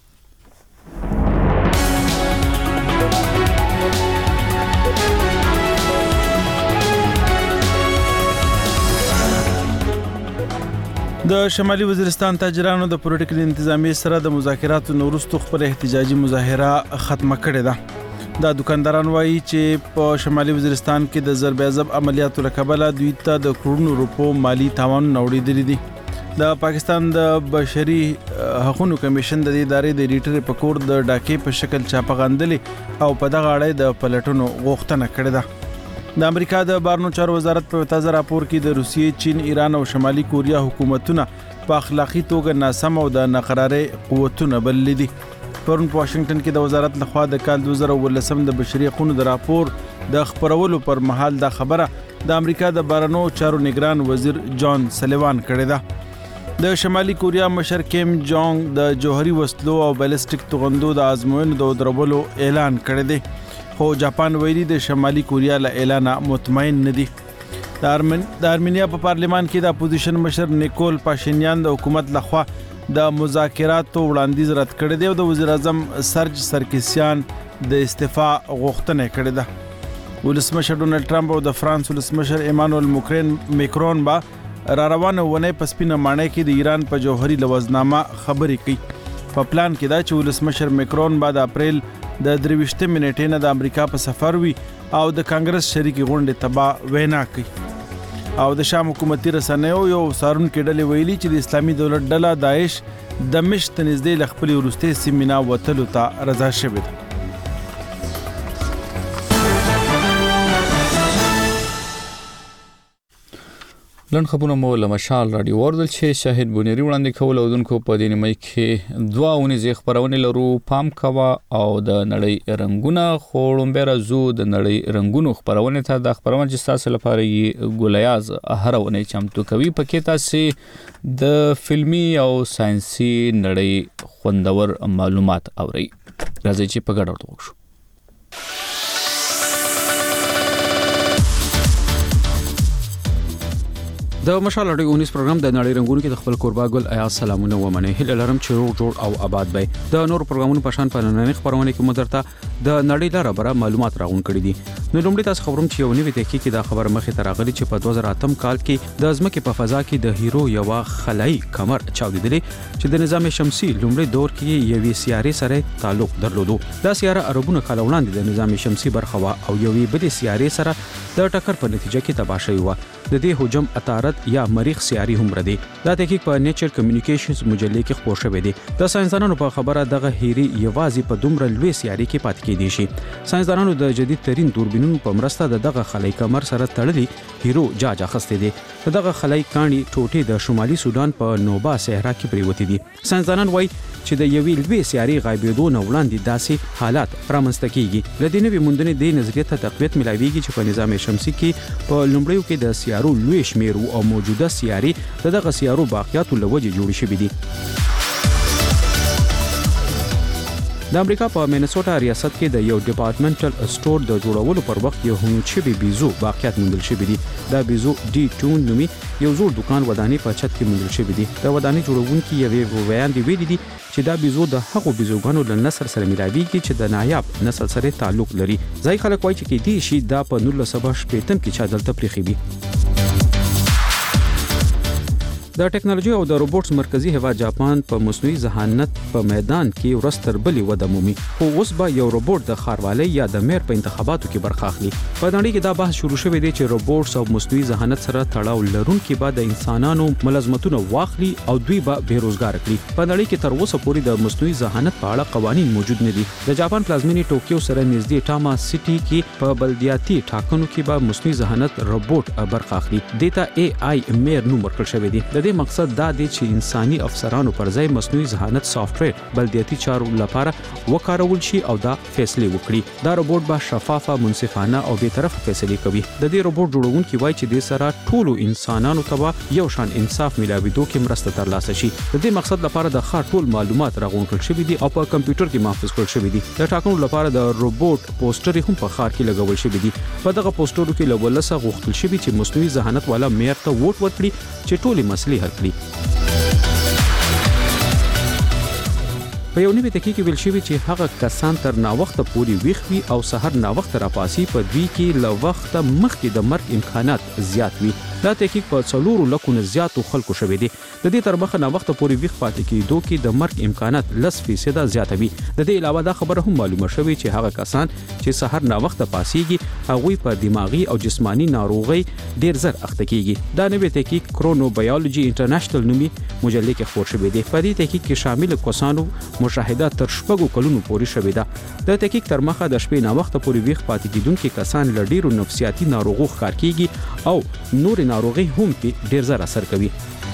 S2: د شمالي وزیرستان تاجرانو د پولیټیکل انتظامیې سره د مذاکراتو وروسته خپل احتجاجي مظاهره ختمه کړې ده. دا دکانداران وایي چې په شمالي وزیرستان کې د ضرب عضب عملیاتو لکبله دوی ته د کروڑونو روپو مالی تاوان نوړېدلي دي. د پاکستان د بشري حقوقو کمیشن د ادارې د ایډیټر په کور د ډاکې په شکل چاپه غندلې او په دغه اړه د پلټونو غوښتنه کړې ده. د امریکا د بهرنیو چارو وزارت په تازه راپور کې د روسیې، چین، ایران او شمالي کوریا حکومتونه په اخلاقی توګه ناسم او د ناقرارې قوتونه بللي دي. پرون په واشنگټن کې د وزارت لخوا د کال 2018 د بشري حقوقو د راپور د خبرولو پر مهال دا خبره د امریکا د بهرنیو چارو نگران وزیر جان سلیوان کړې ده. د شمالي کوریا مشر کیم جونګ د جوهري وسلو او بیلسټیک توغندو د آزموینو د درولو اعلان کړی دی خو جاپان ویلي د شمالي کوریا له اعلان مطمئن نه دي. د ارمینیا په پارلیمان کې د اپوزیشن مشر نیکول پاشینیان د حکومت لخوا د مذاکراتو وړاندیز رد کړی دی او د وزیر اعظم سرج سرکسیان د استعفا غوښتنه کړې ده. ولسمشر ډونالد ټرمپ او د فرانس ولسمشر ایمانوئل میکرون با روانه ونه په سپینه ماڼۍ کې د ایران په جوهري لوزنامه خبرې کوي. په پلان کې دا چې ولسمشر میکرون با د اپریل د 23 منټې نه د امریکا په سفر وي او د کانګرس شریکي غونډې تبا وینا کوي. او د شام حکومتي رسنیو یو سارون کې ډلې ویلي چې د اسلامي دولت ډله داعش د مشت نږدې ل خپل وروستي سیمه وتلو ته رضا شوې ده.
S1: لن خبرونه مو له مشال رادیو وردل چې شاهد بونری وړاندې کول او دونکو په دیني مې کې 2 خبرونه لرو پام کوا او د نړۍ رنگونه خوړم به رازو د نړۍ رنگونو خبرونه ته د خبرونه چې تاسو لپاره یې ګولیاز هرونه چمتو کوي پکې تاسو د فلمي او ساينسي نړۍ خوندور معلومات اوري. راځي چې په ګډه وښو.
S3: د مشال رادیو 19 پروګرام د نړۍ رنگونو کې د خپل قربا ګل آیا سلامونه ومنه هله لرم چې روغ جوړ او آباد وي. د نور پروګرامونو په شان په نننۍ خبرونه کې مدرته د نړۍ لاره بره معلومات راغون کړي دي. نو لومړی تاسو خبروم چې یو نوې تحقیق کې دا خبر مخې ته راغلی چې په 2008 کال کې د ځمکې په فضا کې د هیرو یو خلای کمر چاودیدلی چې د نظام شمسي لومړی دور کې یوې سیارې سره تعلق درلودو. دا سیاره عربونه کال وړاندې د نظام شمسي برخه وا او یوې بلې سیارې سره د ټکر په نتیجه کې تباه شوی و. د دې حجم عطارد یا مریخ سیاري هم ردی. دا تحقیق په نیچر کمیونیکیشنز مجلې کې خپور شوی دی. د ساينسدانانو په خبره دغه هيري یوازې په دومره لوی سیاري کې پاتې کېدي شي. ساينسدانانو د جدید ترين دوربینونو په مرسته دغه خلای کمر سره تړلي هیرو جاج اخستې دي. دغه خلای کاني ټوټې د شمالي سودان په نوبا صحرا کې پریوتې دي. ساينسدانان وایي چې د یوې لوی سیاري غایبېدو نه وړاندې داسې حالات رامنځته کیږي. لدې نوې موندنې د نظریه ته تقویت ملایويږي چې په نظام شمسي کې په لومړیو کې د سیارو لوی شمیر او موجوده سیاري دغه سیارو باقیاتو لوجه جوړ شوي دي. د امریکا په مینیسوټا ریاست کې د یو ډپارټمنټل سټور د جوړولو پر وخت یو هونچبي بيزو باقیات موندل شوي دي. دا بيزو ډي ټون نومي یو زوړ دکان ودانۍ په چت کې موندل شوی دی. د ودانۍ جوړونکي یوې ویاندې ویلي دي چې دا بيزو د هغو بيزوګانو له نسل سره ملاويږي چې د نایاب نسل سره تعلق لري. ځای خلک وایي چې کې دي شي دا په 1980 کې چا دلته پریخي وي. د ټکنالوژي او د روبوټس مرکزی هیواد جاپان په مصنوعي ذهانت په میدان کې ورستر بلی وده مومي خو اوس به یو روبوټ د ښاروالۍ یا د میر په انتخاباتو کې برخه اخلي. په نړۍ کې دا بحث شروع شوی دی چې روبوټس او مصنوعي ذهانت سره تړاو لرونکي به د انسانانو ملازمتونه واخلي او دوی به بیروزګار کړي. په نړۍ کې تر اوسه پورې د مصنوعي ذهانت په اړه قوانین موجود نه دي. د جاپان پلازمینې ټوکیو سره نږدې ټاما سټي کې په بلدیاتي ټاکنو کې به مصنوعي ذهانت روبوټ برخه اخلي. دیتا AI میر نوم ورکړل شوی دی. د دې مقصد دا دی چې انساني افسرانو پر ځای مصنوعي ذهانت سافټویر بلدیاتي چارو لپاره وکارول شي او دا فیصله وکړي. دا روبوټ به شفافه، منصفانه او به طرفه فیصله کوي. د دې روبوټ جوړونکي وایي چې د سره ټولو انسانانو ته یو شان انصاف ملاويدو کې مرسته ترلاسه شي. د دې مقصد لپاره د ښار ټول معلومات راغونډل شوی دي او په کمپیوټر کې محفوظ کړل شوی دي. د ټاکنو لپاره د روبوټ پوسټر هم په ښار کې لګول شوی دي. په دغه پوسټرو کې لولسه غوښتل شوی چې مصنوعي ذهانت والا میر ته ووټ ورکړي چې ټولې مسلې حل کړي. په یو نوي تحقیق کې ویل شوی چې هغه کسان تر ناوخته پورې ویښ وي او سحر ناوخته راپاسي په دوی کې له وخته مخکې د مرګ امکانات زیات وي. دا تحقیق په 4 لکونو زیاتو خلکو شوی دی. د دې تر مخه ناوخته پورې ویښ پاتې کېدو کې د مرګ امکانات 10% زیات وي. د دې علاوه دا خبره هم معلومه شوې چې هغه کسان چې سحر ناوخته پاسيږي هغوی په دماغي او جسمانی ناروغي ډیر زر اخته کیږي. دا نوې تحقیق کرونو بایولوژي انټرنیشنل نومي مجله کې خپور شوی دی. په دې تحقیق کې شامل کسانو مشاهده تر 6 کلونو پورې شوې ده. د تحقیق تر مخه د شپې ناوخته پورې ویښ پاتې کیدونکو کسان له ډیرو نفسیاتي ناروغو ښکار کیږي او نور ناروغي هم په ډیر زر اثر کوي.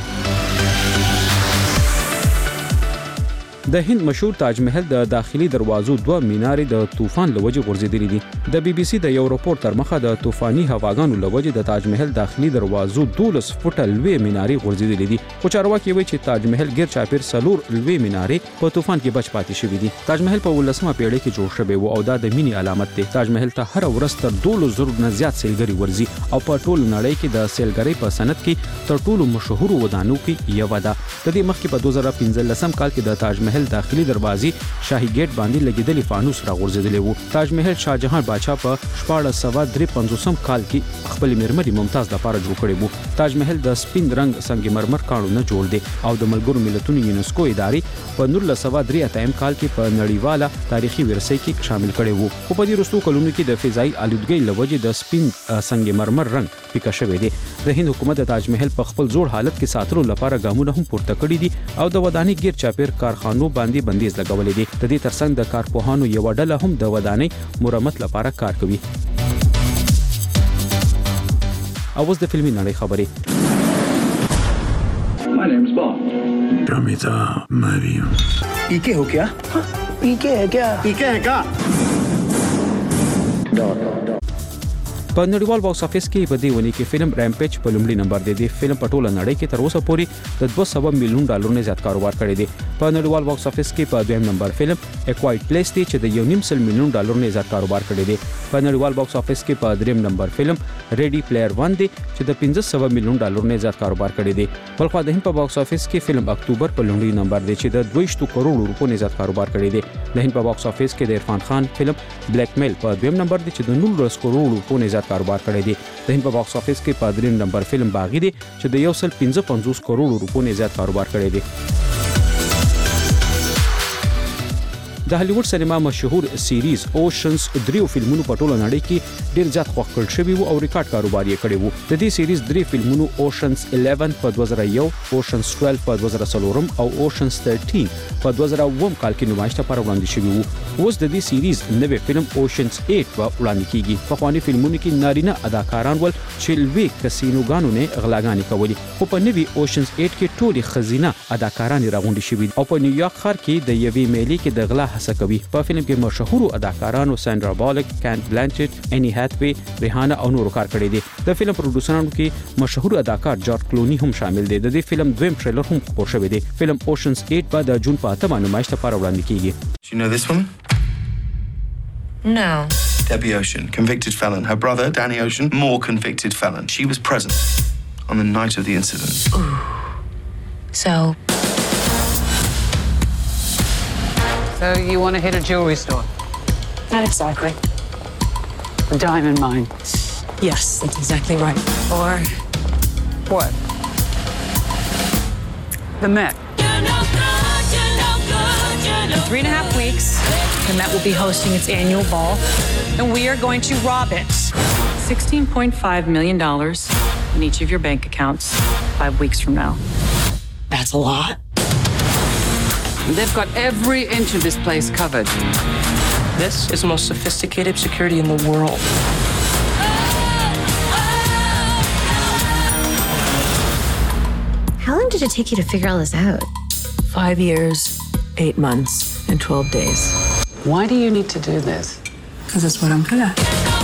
S3: د هند مشهور تاج محل د داخلي دروازو 2 مینارې د طوفان لوجې غورځېدلې دي. د BBC د یو راپور تر مخه د طوفاني هواګانو لوجې د تاج محل داخلي دروازو 12 فوټه لوی مینارې غورځېدلې دي. خو چارواکي وایي چې تاج محل غیر چاپیر سلور لوی مینارې په طوفان کې بچ پاتې شوې دي. تاج محل په 19مه پیړۍ کې جوړ شوی و او دا د مینې علامت دی. تاج محل ته هر ورځ تر 12,000 نه زیات سیلګري ورځي او په ټول نړۍ کې د سیلګرۍ په صنعت کې تر ټولو مشهور ودانو کې یو ده. د دې مخکې په 2015 کال کې د تاج محل داخلي دروازې شاهي ګیټ باندې لګیدلې فانوس راغورځېدلې وو. تاج محل شاهجهان بادشاه په 1453 کال کې خپل مرمري ممتاز لپاره جوړ کړی وو. تاج محل د سپین رنگ سنگ مرمر کانو نه جوړ دی او د ملګرو ملتونو یونسکو ادارې په 1983 کال کې په نړیواله تاریخي ورثه کې شامل کړی وو. خو په دې وروستو کلونو کې د فضایي آلودګۍ لوجې د سپین سنگ مرمر رنگ پیکا شوی دی. د هند حکومت د تاج محل په خپل زوړ حالت کې ساتلو لپاره ګامونه هم پورته کړی دي او د ودانۍ غیر چاپیر کارخانو باندې بندیز لګولې دي. د دې ترڅنګ د کارپوهانو یو ډله هم د ودانۍ مرمت لپاره کار کوي. اوس د فلمي نړۍ خبرې.
S20: My name's Bond. Ramita Mariam.
S10: पीके हो क्या? पीके है क्या? पीके है क्या?
S3: په نړیوال باکس افیس کې په دې ونی کې فلم ریمپیج په لومړي نمبر دی. د فلم په ټوله نړۍ کې تر اوسه پورې د 200 میلیون ډالر نه زیات کاروبار کړی دی. په نړیوال باکس افیس کې په دویم نمبر فلم اکوایټ پلیس دی چې د 1.5 میلیون ډالر نه زیات کاروبار کړی دی. په نړیوال باکس افیس کې په دریم نمبر فلم ریډي پلیئر 1 دی چې د 500 میلیون ډالر نه زیات کاروبار کړی دی. بلخو د هند په باکس افیس کې فلم اکتوبر په لومړي نمبر دی چې د 200 کروڑ روپیو نه زیات کاروبار کړی دی. د هند په باکس افیس کې د عرفان خان فلم بلیک میل په دویم نمبر دی چې د 19 کروڑ روپیو نه زیات کاروبار کړی دی. د هند په باکس افیس کې په دریم نمبر فلم باغی دی چې د 155 کروڑ روپیو نه زیات کاروبار کړی دی. د هالیوډ سینما مشهور سیریز اوشنز دریو فلمونو په ټوله نړۍ کې ډیر زیات خوښ کړل شوی وو او ریکارډ کاروبار یې کړی وو. د دې سیریز درې فلمونو اوشنز 11 په 2001، اوشنز 12 په 2003 او اوشنز 13 په 2009 کال کې نمایش لپاره وړاندې شوی وو. اوس د دې سیریز نوې فلم اوشنز 8 په وړاندې کیږي. په خواني فلمونو کې نارینه اداکاران ول چې لوی کسینوګانو نه غلاګانې کولې، خو په نوې اوشنز 8 کې ټولي خزینه اداکاران راغونډي شوي او په نیویارک ښار کې د یوې میلې کې د غلا هڅه کوي. په فلم کې مشهور اداکارانو ساندرا بالک، کینت بلانچټ، اینی هاتوی، ریحانه او نور کار کړی دی. د فلم پروډوسرانو کې مشهور اداکار جارج کلونی هم شامل دی. د دې فلم دویم ټریلر هم خپور شوی دی. فلم اوشنز 8 په د جون په 8 نمایش لپاره وړاندې کیږي.
S4: Do you know this woman?
S8: No.
S4: Debbie Ocean, convicted felon. Her brother, Danny Ocean, more convicted felon. She was present on the night of the incident.
S8: Ooh. So
S9: you want to hit a jewelry store?
S8: Not exactly.
S9: A diamond mine?
S8: Yes, that's exactly right.
S9: Or what? The Met. In 3.5 weeks, the Met will be hosting its annual ball, and we are going to rob it. $16.5 million in each of your bank accounts 5 weeks from now.
S8: That's a lot.
S9: They've got every inch of this place covered.
S5: This is the most sophisticated security in the world.
S8: How long did it take you to figure all this out?
S5: 5 years, 8 months, and 12 days.
S9: Why do you need to do this?
S5: Because it's what I'm good at.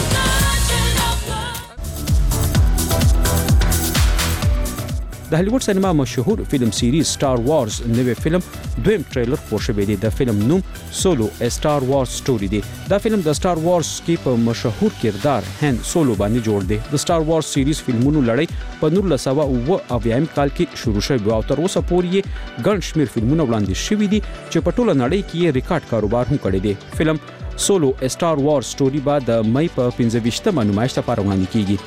S3: د هالیوډ سینما مشهور فلم سیریز سٹار وارز نوې فلم دویم ټریلر خپور شوی دی. د فلم نوم سولو سٹار وارز سټوري دی. دا فلم د سٹار وارز کې په مشهور کردار هن سولو باندې جوړ دی. د سٹار وارز سیریز فلمونو لړۍ په 1990 کال کې شروع شوه او تر اوسه پورې ګڼ شمېر فلمونه وړاندې شوي دي چې په ټوله نړۍ کې ریکارډ کاروبار هم کړی دی. فلم سولو سٹار وارز سټوري به د مې په 15مه نمایش لپاره وړاندې کیږي.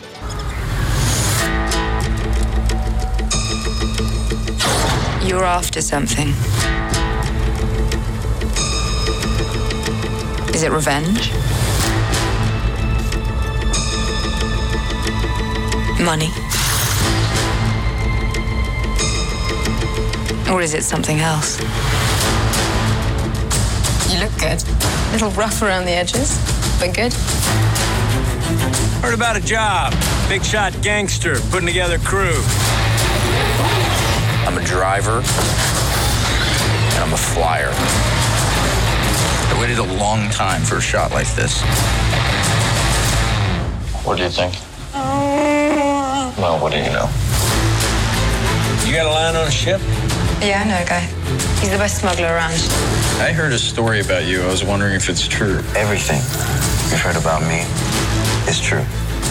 S8: You're after something. Is it revenge? Money? Or is it something else? You look good. A little rough around the edges, but good.
S6: Heard about a job. Big shot gangster putting together crew.
S11: I'm a driver, and I'm a flyer. I waited a long time for a shot like this. What do you think? Well, what do you know?
S6: You got a line on a ship?
S8: Yeah, I know a guy. He's the best smuggler around.
S11: I heard a story about you. I was wondering if it's true. Everything you've heard about me is true.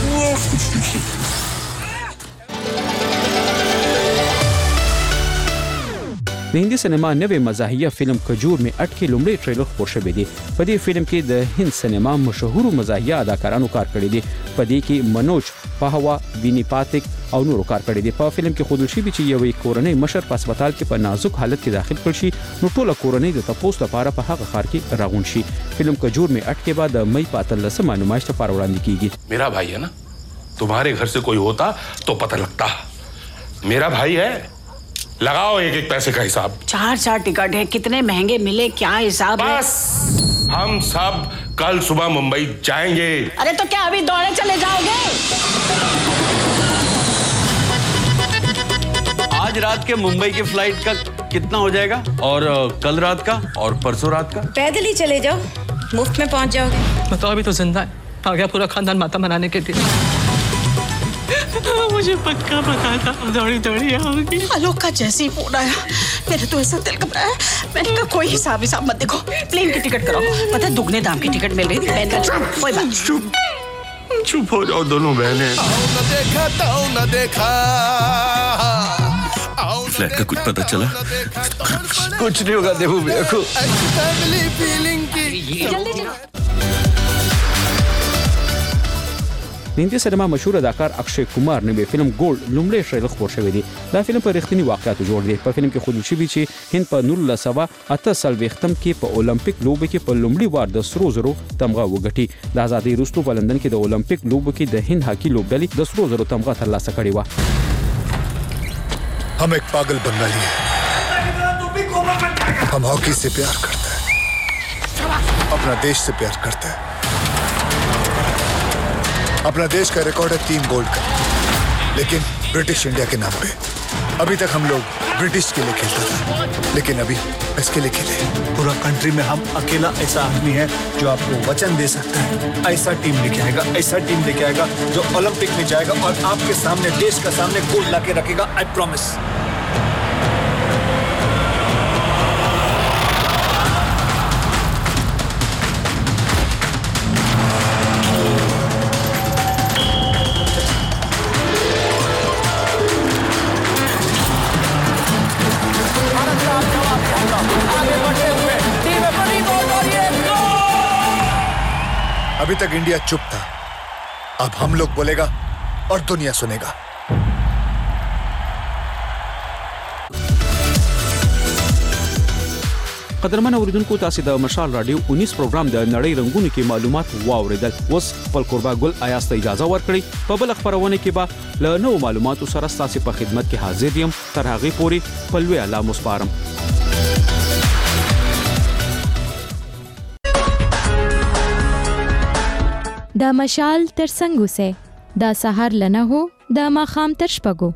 S3: د هندي سینما نوې مزاحیه فلم کجور می اټکې لومړی ټریلر خپور شوی دی. په دې فلم کې د هند سینما مشهور مزاحیه اداکارانو کار کړی دی. په دې کې منوج پهوا، وینی پاتک او نورو کار کړی دی. په فلم کې ښودل شوی چې یوې کورنۍ مشر په هسپتال کې په نازک حالت کې داخل کړل شي، نو ټوله کورنۍ د تپوس لپاره په هغه ښار کې راغون شي. فلم کجور می اټکې بعد د مې په 18مه نمایش لپاره وړاندې کیږي.
S10: मेरा भाई है ना, तुम्हारे घर से कोई होता तो पता लगता. मेरा भाई है, लगाओ एक एक पैसे का हिसाब.
S12: 4 टिकट है, कितने महंगे मिले, क्या हिसाब है?
S10: बस हम सब कल सुबह मुंबई जाएंगे.
S12: अरे तो क्या अभी दौड़े चले जाओगे?
S14: आज रात के मुंबई के फ्लाइट का कितना हो जाएगा, और कल रात का और परसों रात का?
S8: पैदल ही चले जाओ, मुफ्त में पहुंच जाओगे.
S5: बताओ, अभी तो जिंदा है, आ गया पूरा खानदान माता मनाने के लिए. मुझे पक्का पता था दौड़ी दौड़ी आओगी.
S12: आलोक का जैसे ही फोन आया मेरे तो ऐसा दिल घबराया. मैंने कहा कोई हिसाब मत देखो, प्लेन की टिकट कराओ. पता है दुगने दाम की टिकट मिल रही थी. प्लेन का कोई बात.
S10: चुप हो जाओ दोनों बहनें. न देखा
S20: फ्लैट का कुछ पता चला?
S14: कुछ नहीं होगा देवू भैया को.
S3: د هندي سینما مشهور اداکار اکشي کمار نوې فلم ګولډ لومړی ټریلر خپور شوی دی. دا فلم په رښتینی واقعیتو جوړ دی. په فلم کې ښودل شوی چې هند په 1948 کې په اولمپیک لوبو کې په لومړي وار د سرو زرو تمغه وګټي. د آزادۍ وروسته په لندن کې د اولمپیک لوبو کې د هند هاکی لوبډلې د سرو زرو تمغه ترلاسه کړې و.
S26: हम एक पागल बंगाली हैं. हम हॉकी से प्यार करते हैं, अपना देश से प्यार करते हैं. अपना देश का रिकॉर्ड है 3 गोल्ड का, लेकिन ब्रिटिश इंडिया के नाम पे. अभी तक हम लोग ब्रिटिश के लिए खेलते थे, लेकिन अभी इसके लिए खेले.
S20: पूरा कंट्री में हम अकेला ऐसा आदमी है जो आपको वचन दे सकता है. ऐसा टीम लेके आएगा, ऐसा टीम लेके आएगा जो ओलंपिक में जाएगा और आपके सामने, देश का सामने गोल्ड लाके रखेगा. I promise.
S26: अभी तक इंडिया चुप था, अब हम लोग बोलेगा और दुनिया सुनेगा.
S3: قدرمن اوریدونکو تاسو د مشال رادیو 19 پروګرام د نړۍ رنگونو کې معلومات واوریدل. اوس خپل قربا ګل آیاس ته اجازه ورکړي. په بل خبرونه کې به له نوو معلوماتو سره تاسو په خدمت کې حاضر یم. تر هغه پورې په لوی الله مسپارم.
S16: د مشال تر څنګ سه د سحر لنه هو د ماخام تر شپګو.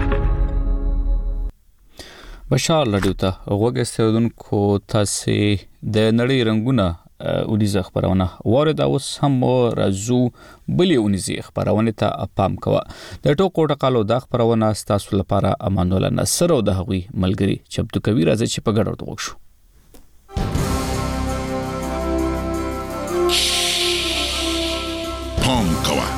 S1: مشال رادیو ته وګورئ تاسو د نړۍ رنگونه ونیزه خبرونه وارد اوس هم راځو بلې ونیزه خبرونه ته پام کوه. د ټوکو ټکالو د خبرونه تاسو لپاره امان الله نصر او د هغوی ملګری چبتو کوي راځي چې په ګډه وګورو.
S7: پام کوه.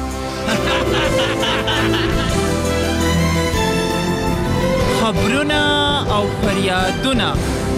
S13: خبرونه او فریادونه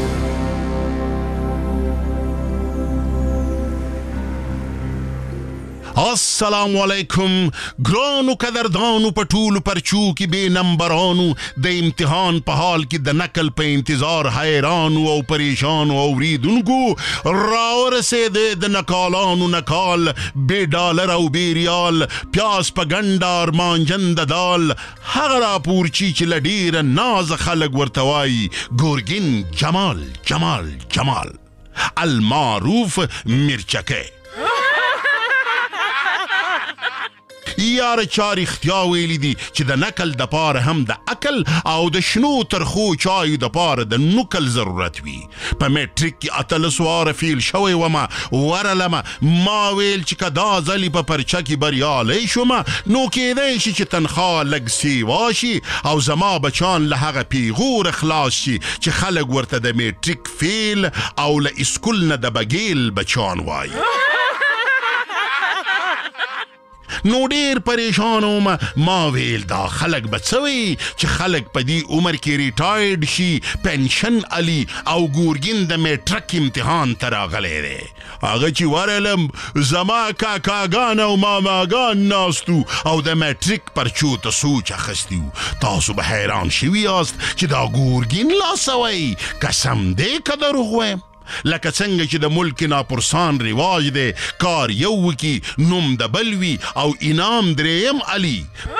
S7: السلام علیکم ګرانو قدردانو په ټولو پرچو کې بې نمبرانو د امتحان په حال کې د نقل په انتظار حیرانو او پریشانو اوریدونکو راورسېده د نقالانو نقال بې ډالر او بې ریال پیاز په ګنډه ارمانجن د دال هغه راپورچی چې له ډېره نازه خلک ورته وایي ګورګین جمال جمال جمال المعروف مرچکه. یار چار اختیا ویلی دی چې د نقل د پاره هم د عقل او د شنو ترخو چای د پاره د نقل ضرورت وي. په میټریک کې اتل سوار فیل شوی وما ورلمه ما ویل چې کدا ځلی په پرچه کې بریالی شوم نو کېدای شي چې تنخوا لږ سیوا شي او زما بچان له هغه پیغور خلاص شي چې خلک ورته د میټریک فیل او له اسکول نه د بګیل بچان وایي. نو ډیر پریشان وم ما ویل دا خلک بڅوي چې خلک په دې عمر کې ریټایرډ شي پنشن علي او ګورګین د میټرک امتحان ته راغلی دی. هغه چې ورلم زما کاکاګان او ماماګان ناستو او د میټریک پرچو ته سوچ اخیستی وو. تاسو به حیران شوي یاست چې دا ګورګین لا سوی قسم دی که دروغ وایم. لکه څنګه چې د ملک ناپرسان رواج دی کار یو وکي نوم د بل وي او انعام دریم علي.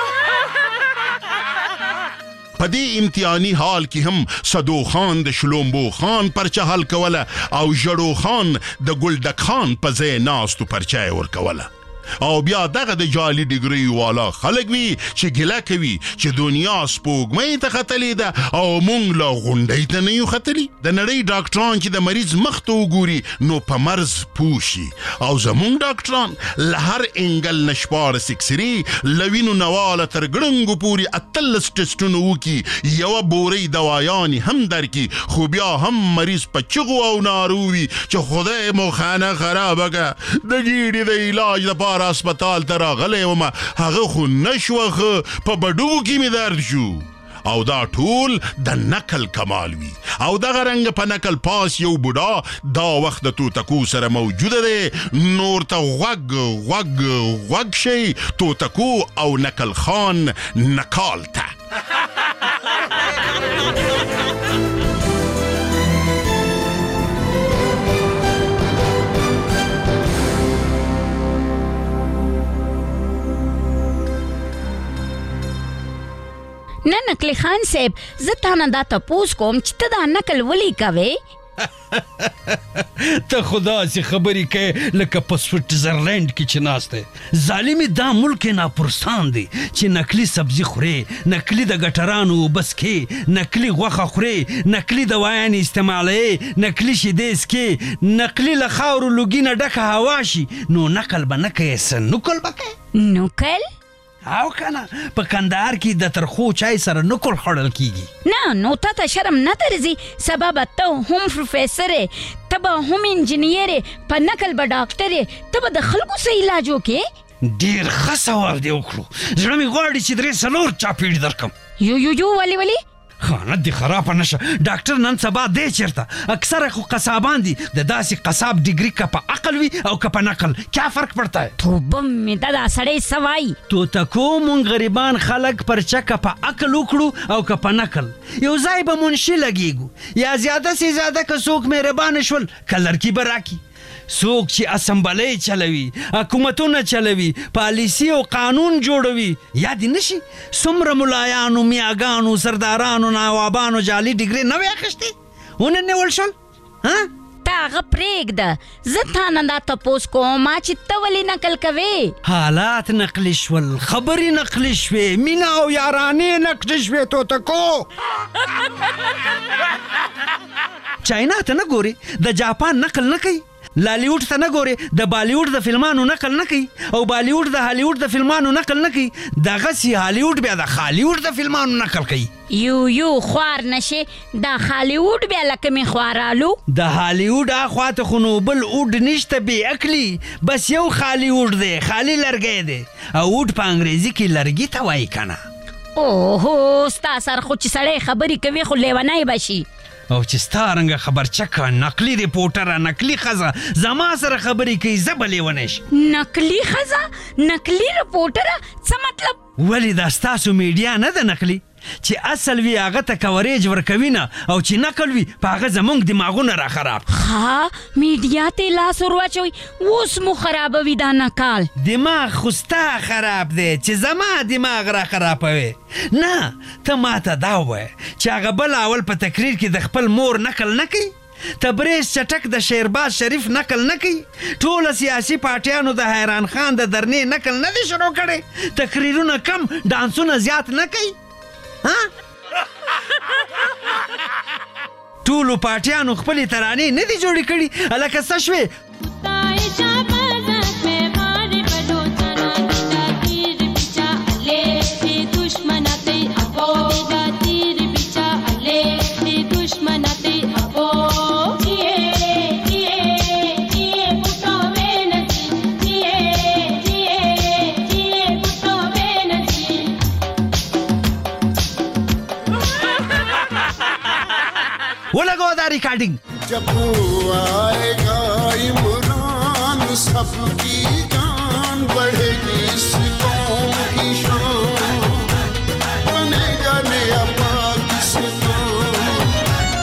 S7: په دې امتحاني حال کې هم صدو خان د شلومبو خان پرچه حل کوله او ژړو خان د ګلډک خان په ځای ناستو پرچه ورکوله. او بیا دغه د جعلي ډیګري والا خلک وي چې ګیله کوي چې دنیا سپوږمۍ ته ختلې ده او موږ لا غونډۍ ته نه یو ختلي. د نړۍ ډاکټران چې د مریض مخ ته وګوري نو په مرض پوه شي او زموږ ډاکټران له هر انګل نه شپاړس اکسرې له وینو نه واله تر ګړنګو پورې 18 ټسټونه وکړي یوه بورۍ دوایانې هم درکړي خو بیا هم مریض په چغو او نارو وي چې خدای مو خانه خرابه که د ګیډې د علاج لپاره اسپتال ته راغلی ومه هغه خو نشوه په بډوو کې مې درد شو. او دا ټول د نقل کمال وي او دغه رنګ په نقل پاس یو بوډا دا وخت د توتکو سره موجوده دی. نور ته غوږ غوږ غوږ شي توتکو او نقل خان نقال ته.
S17: نه نقلی خان صاحب زه تا نه دا تپوس کوم چې ته دا نقل ولی کوې.
S18: ته خدا سي خبرې کوي لکه په سویټزرلینډ کې چې ناسته ظالمي دا ملک ناپرسان دی چې نقلي سبزي خوري نقلي د ګټرانو بس کې نقلي غوښه خوري نقلي دوايانې استعمالوي نقلي شیدې څکي نقلي له خاورو لوګي نه ډکه هوا شي نو نقل به نه کوې څه نقل به کوې.
S17: نقل
S18: او کنه په کندهار کې د ترخو چای سره نقل خوړل کیږي.
S17: نه نو تا ته شرم نه درځي سبب ته هم پروفیسر ته به هم انجینیر په نقل به ډاکټر ته به د خلکو سه علاج وکې.
S18: ډیر ښه سوال دی وکړو زړه مې غواړي چې 3 چاپېړې درکم.
S17: یو ولی
S18: خانه دې خرابه نشه ډاکټر نن سبا دی چېرته اکثره خو قصابان دي د داسې قصاب ډیګري که په عقل وي او که په نقل کیا فرق پڑتا ہے
S17: توبه مې دا سړی سوای
S18: تو تکو مونږ غریبان خلک پرچه که په عقل وکړو او که په نقل یو ځای به منشي لګیږو یا زیاده سي زیاده که څوک مهربانه شول که لړکي به راکي څوک چې اسمبلی چلوي حکومتونه چلوي پالیسي او قانون جوړوي یاد نشي څومره ملایانو میاګانو سردارانو نوابانو جعلي ډیګري نه وي اخیستې وننیول شول
S17: تا هغه پرېږده زه تا نه دا تپوس کوم چې ته ولې نقل کوې
S18: حالات نقلي شول خبرې نقلي شوې مینه او یارانې نقلي شوې توتکو چاینا ته نه ګوري د جاپان نقل نه کوي لالیوډ ته نه ګوري د بالیوډ د فلمانو نقل نه کوي او بالیوډ د هالیوډ د فلمانو نقل نه کوي دغسې هالیوډ بیا د خالیوډ د فلمانو نقل کوي
S17: یو خوار نشي دا خالیوډ بیا لکه مې خوارالو
S18: د هالیوډ اخواته خو نو بل اوډ نشته بې عقلي بس یو خالیوډ دی خالي لرګی دی او اوډ په انګریزي کې لرګي ته وایي که نه
S17: اوهو ستا سر خو چې سړی خبرې کوي خو لیونی به شي
S18: او چې ستا رنګه خبرچکه نقلي ریپورټره نقلي ښځه زما سره خبرې کوي زه به لیونی شم
S17: نقلي ښځه نقلي ریپورټره څه مطلب
S18: ولې دا ستاسو میډیا نه ده نقلي چې اصل وي هغه ته کوریج ورکوي نه او چې نقل وي په هغه زمونږ دماغونه را خراب
S17: میډیا ته لاس ور واچوي اوس مو خرابوي دا نقال
S18: دماغ خو ستا خراب دی چې زما دماغ را خرابوي نه ته ماته دا ووایه چې هغه بل اول په تقریر کې د خپل مور نقل نه کوي تبریز چټک د شیرباز شریف نقل نه کوي ټوله سیاسي پارټیانو د حیران خان د درنې نقل نه دي شروع کړي تقریرونه کم ډانسونه زیات نه کوي ټولو پارټیانو خپلې ترانې نه دي جوړې کړي هلکه څه شوې रिकॉर्डिंग
S19: जब आएगा इमरान सबकी जान बढ़ेगी इस कौम की शान बनेगा नया पाकिस्तान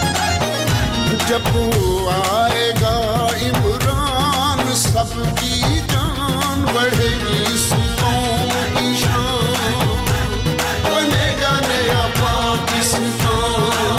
S19: जब आएगा इमरान सबकी जान बढ़ेगी इस कौम की शान बनेगा नया पाकिस्तान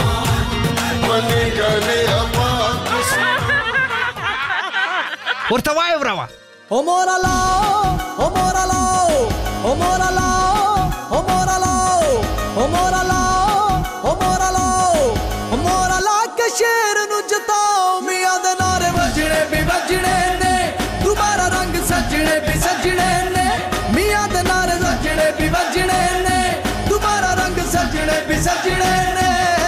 S18: ورته وایه وروا
S21: او مورالو او مورالو او مورالو او مورالو او مورالو او مورالو او مورالو के शेर नु जताओ मियां दे नारे वजने ने दोबारा रंग सजने भी सजने ने मियां दे नारे वजने ने दोबारा रंग सजने भी सजने ने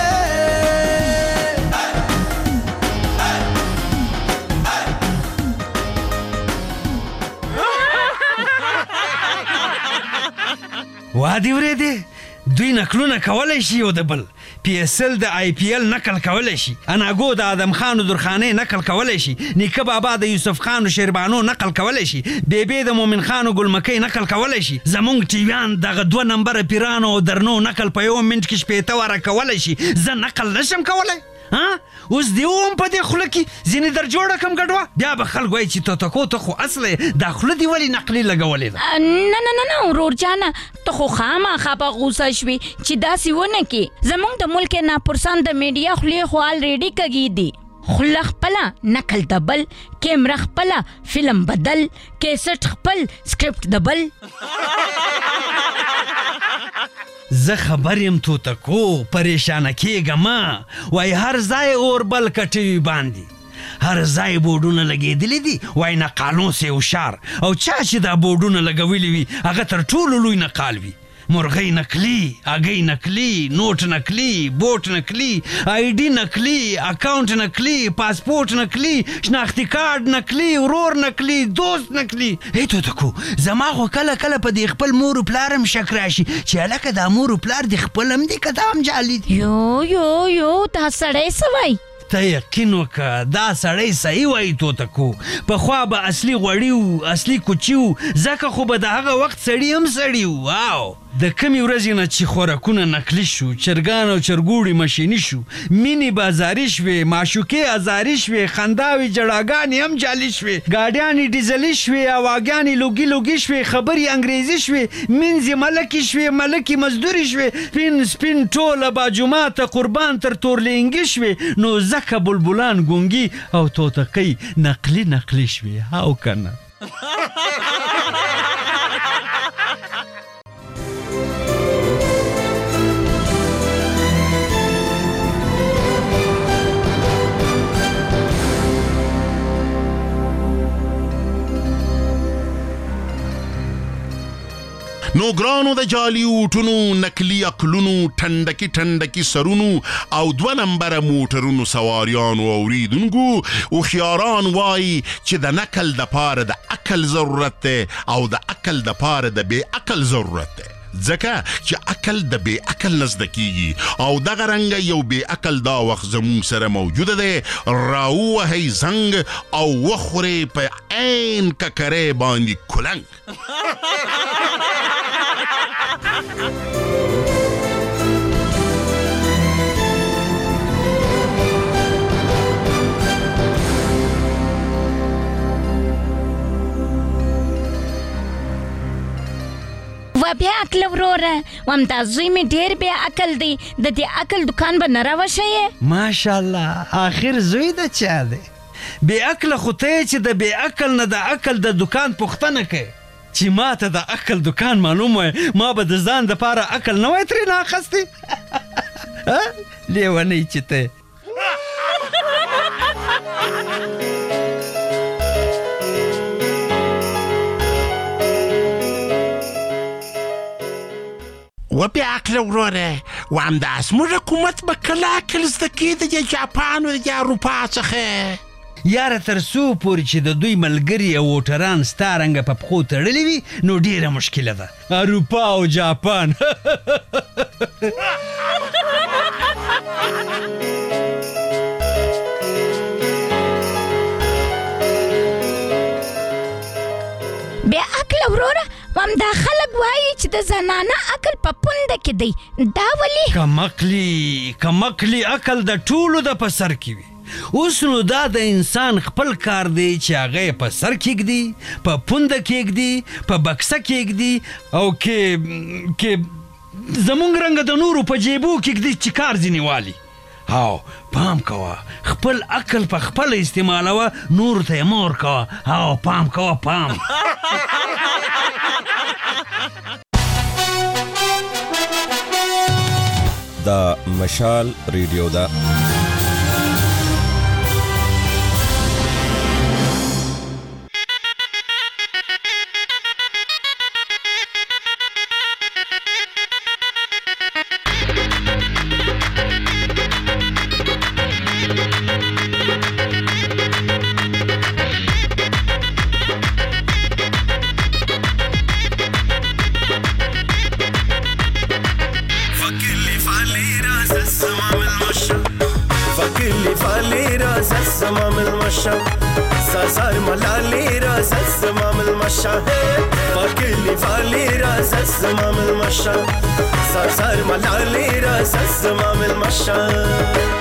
S18: وادي ورېدې دوی نقلونه کولی شي یو د بل پی اس ال د آی پی ال نقل کولی شي اناګو د آدم خان و درخانۍ نقل کولی شي نیکه بابا د یوسف خان و شیربانو نقل کولی شي بیبي د مومن خان و ګلمکۍ نقل کولی شي زمونږ ټیویان دغه 2 نمبره پیرانو او درنو نقل په یو منټ کې 60 واره کولی شي زه نقل نشم کولی اوس دی هم په دې خوله کې ځینې در جوړه کم ګډوه بیا به خلک وایي چې توتکو ته خو اصله دا خوله دې ولې نقلي لګولې
S17: ده نه ورور جانه ته خو خامخا په غوسه شوې چې داسې ونه کې زمونږ د ملک ناپرسان د میډیا خولې خو الریډي کږي دي خوله خپله نقل د بل کیمره خپله فلم بدل کیسټ خپل سکرپټ د بل
S18: زه خبر یم توتکو پریشانه کېږه وای هر ځای اور بل کټوي باندې هر ځای بورډونه لګېدلي دي وای نقالون سه هوښیار او چا چې دا بورډونه لګولي وي هغه تر ټولو لوی نقال وي مرغۍ نکلی، هګۍ نکلی، نوټ نکلی، بوټ نکلی، آی ډي نکلی، اکاونټ نکلی، پاسپورت نکلی، شناختی کارت نکلی، ورور نکلی، دوست نکلی. ای توتکو زما خو کله کله په دې خپل مور و پلار هم شک راشي چې هلکه دا مور و پلار د خپل هم دي که دا هم جعلي دي.
S17: یو دا سړی څه وایي؟
S18: ته یقین وکړه دا سړی صحیح وایي توتکو. پخوا به اصلي غوړي و، اصلي کوچي و، ځکه خو به د هغه وخت سړي هم سړي و. واو د کمې ورځې نه چې خوراکونه نقلي شو، چرګان او چرګوړي مشیني شو، مینې بازاري شوې، معشوقې ازاري شوې، خنداوې جړاګانې هم جالي شوې، ګاډیانې ډیزلي شوې، هواګانې لوګي لوګي شوې، خبرې انګریزي شوې، مینځې ملکې شوې، ملکې مزدوري شوې، سپین سپین ټوله باجوماته قربان تر تورلینګي شوې. نو ځکه بلبلان ګونګي او توتکۍ نقلي نقلي شوې. او کنه
S7: نو ګرانو د جعلي اوټونو، نکلي عقلونو، ټنډکي ټنډکي سرونو او 2 نمبره موټرونو سواریانو اوریدونکو، هوښیاران وایي چې د نکل د پاره د عقل ضرورت دی او د عقل د پاره د بې عقل ضرورت دی. ځکه چې عقل د بې عقل نه زده کیږي او دغه رنګه یو بې عقل دا وخت زموږ سره موجوده دی. راووهئ زنګ او وخورئ په عین ککرۍ باندې کلنګ.
S17: و بیا عقل وروره وم دا زوی مې ډېر بې عقل دی، د دې عقل دکان به نه راوښیې؟
S18: ماشاءالله آخر زوی د چا دی؟ بې عقله خو ته یې چې د بې عقل نه د عقل د دکان پوښتنه کوې. چې ما ته د عقل دکان معلوم وای ما به د ځان دپاره عقل نه وای ترې نه اخستی. لیونۍ چې ته
S7: و بې عقله وروره و همدا زموږ حکومت به کله عقل زده کړي د جاپان او د اروپا څخه؟
S18: یاره تر څو پورې چې د دوی ملګري او ووټران ستا رنګه په پښو تړلي وي نو ډېره مشکله ده. اروپا او جاپان
S17: بې عقله وروره همدا خلک وایي چې د زنانه عقل په پونده کې دی. دا ولې؟
S18: کمقلي عقل د ټولو د په سر کې وي. اوس نو دا د انسان خپل کار دی چې هغه یې په سر کېږدي، په پونده کېږدي، په بکسه کېږدي او کې زمونږ رنګه د نورو په جیبو کېږدي چې کار ځینې والي. او پام کوه خپل عقل په خپل استعمالوه، نور ته یې مه ورکوه. او پام کوه پام.
S2: دا مشال ریډیو ده.
S21: سازار ملالي راز الزمام المشاهد فاكلي فالي راز الزمام المشاهد سازار ملالي راز الزمام المشاهد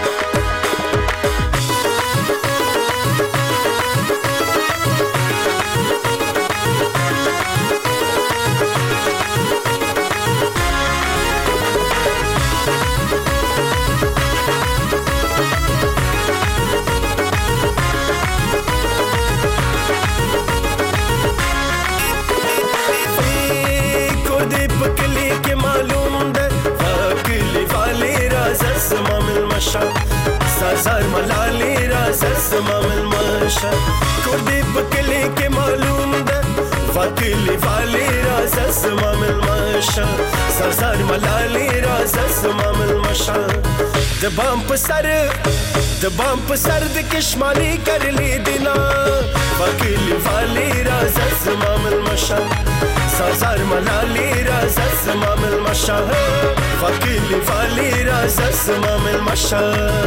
S21: سازار ملالي راز الزمام المشا كردي بكلي كي معلوم ده
S4: وکیلی والی راز زمام المشا سرزار ملالی راز زمام المشا دبام پسر د کشمالی کر لی دینا وکیلی والی راز زمام المشا سرزار ملالی راز زمام المشا وکیلی والی راز زمام المشا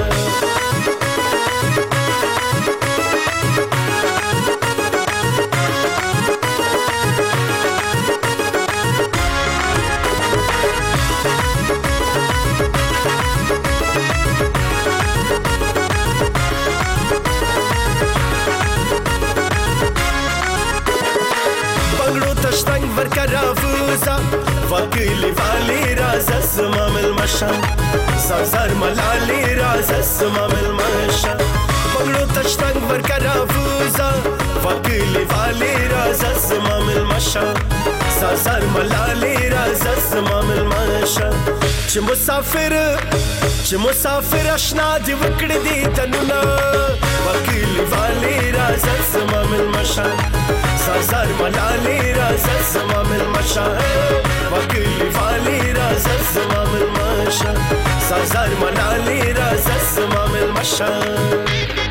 S4: وکیلی والی راز زمام المشا سرزار ملالی راز زمام المشا بنگلو تشتنگ ورکرا فوزا وکیلی والی راز زمام المشا سرزار ملالی راز زمام المشا چې مسافر اشنا دی وکړ دی تنونا وکیلی والی راز زمام المشا سرزار ملالی راز زمام المشا وکیلی والی راز زمام المشا سرزار ملالی راز زمام المشا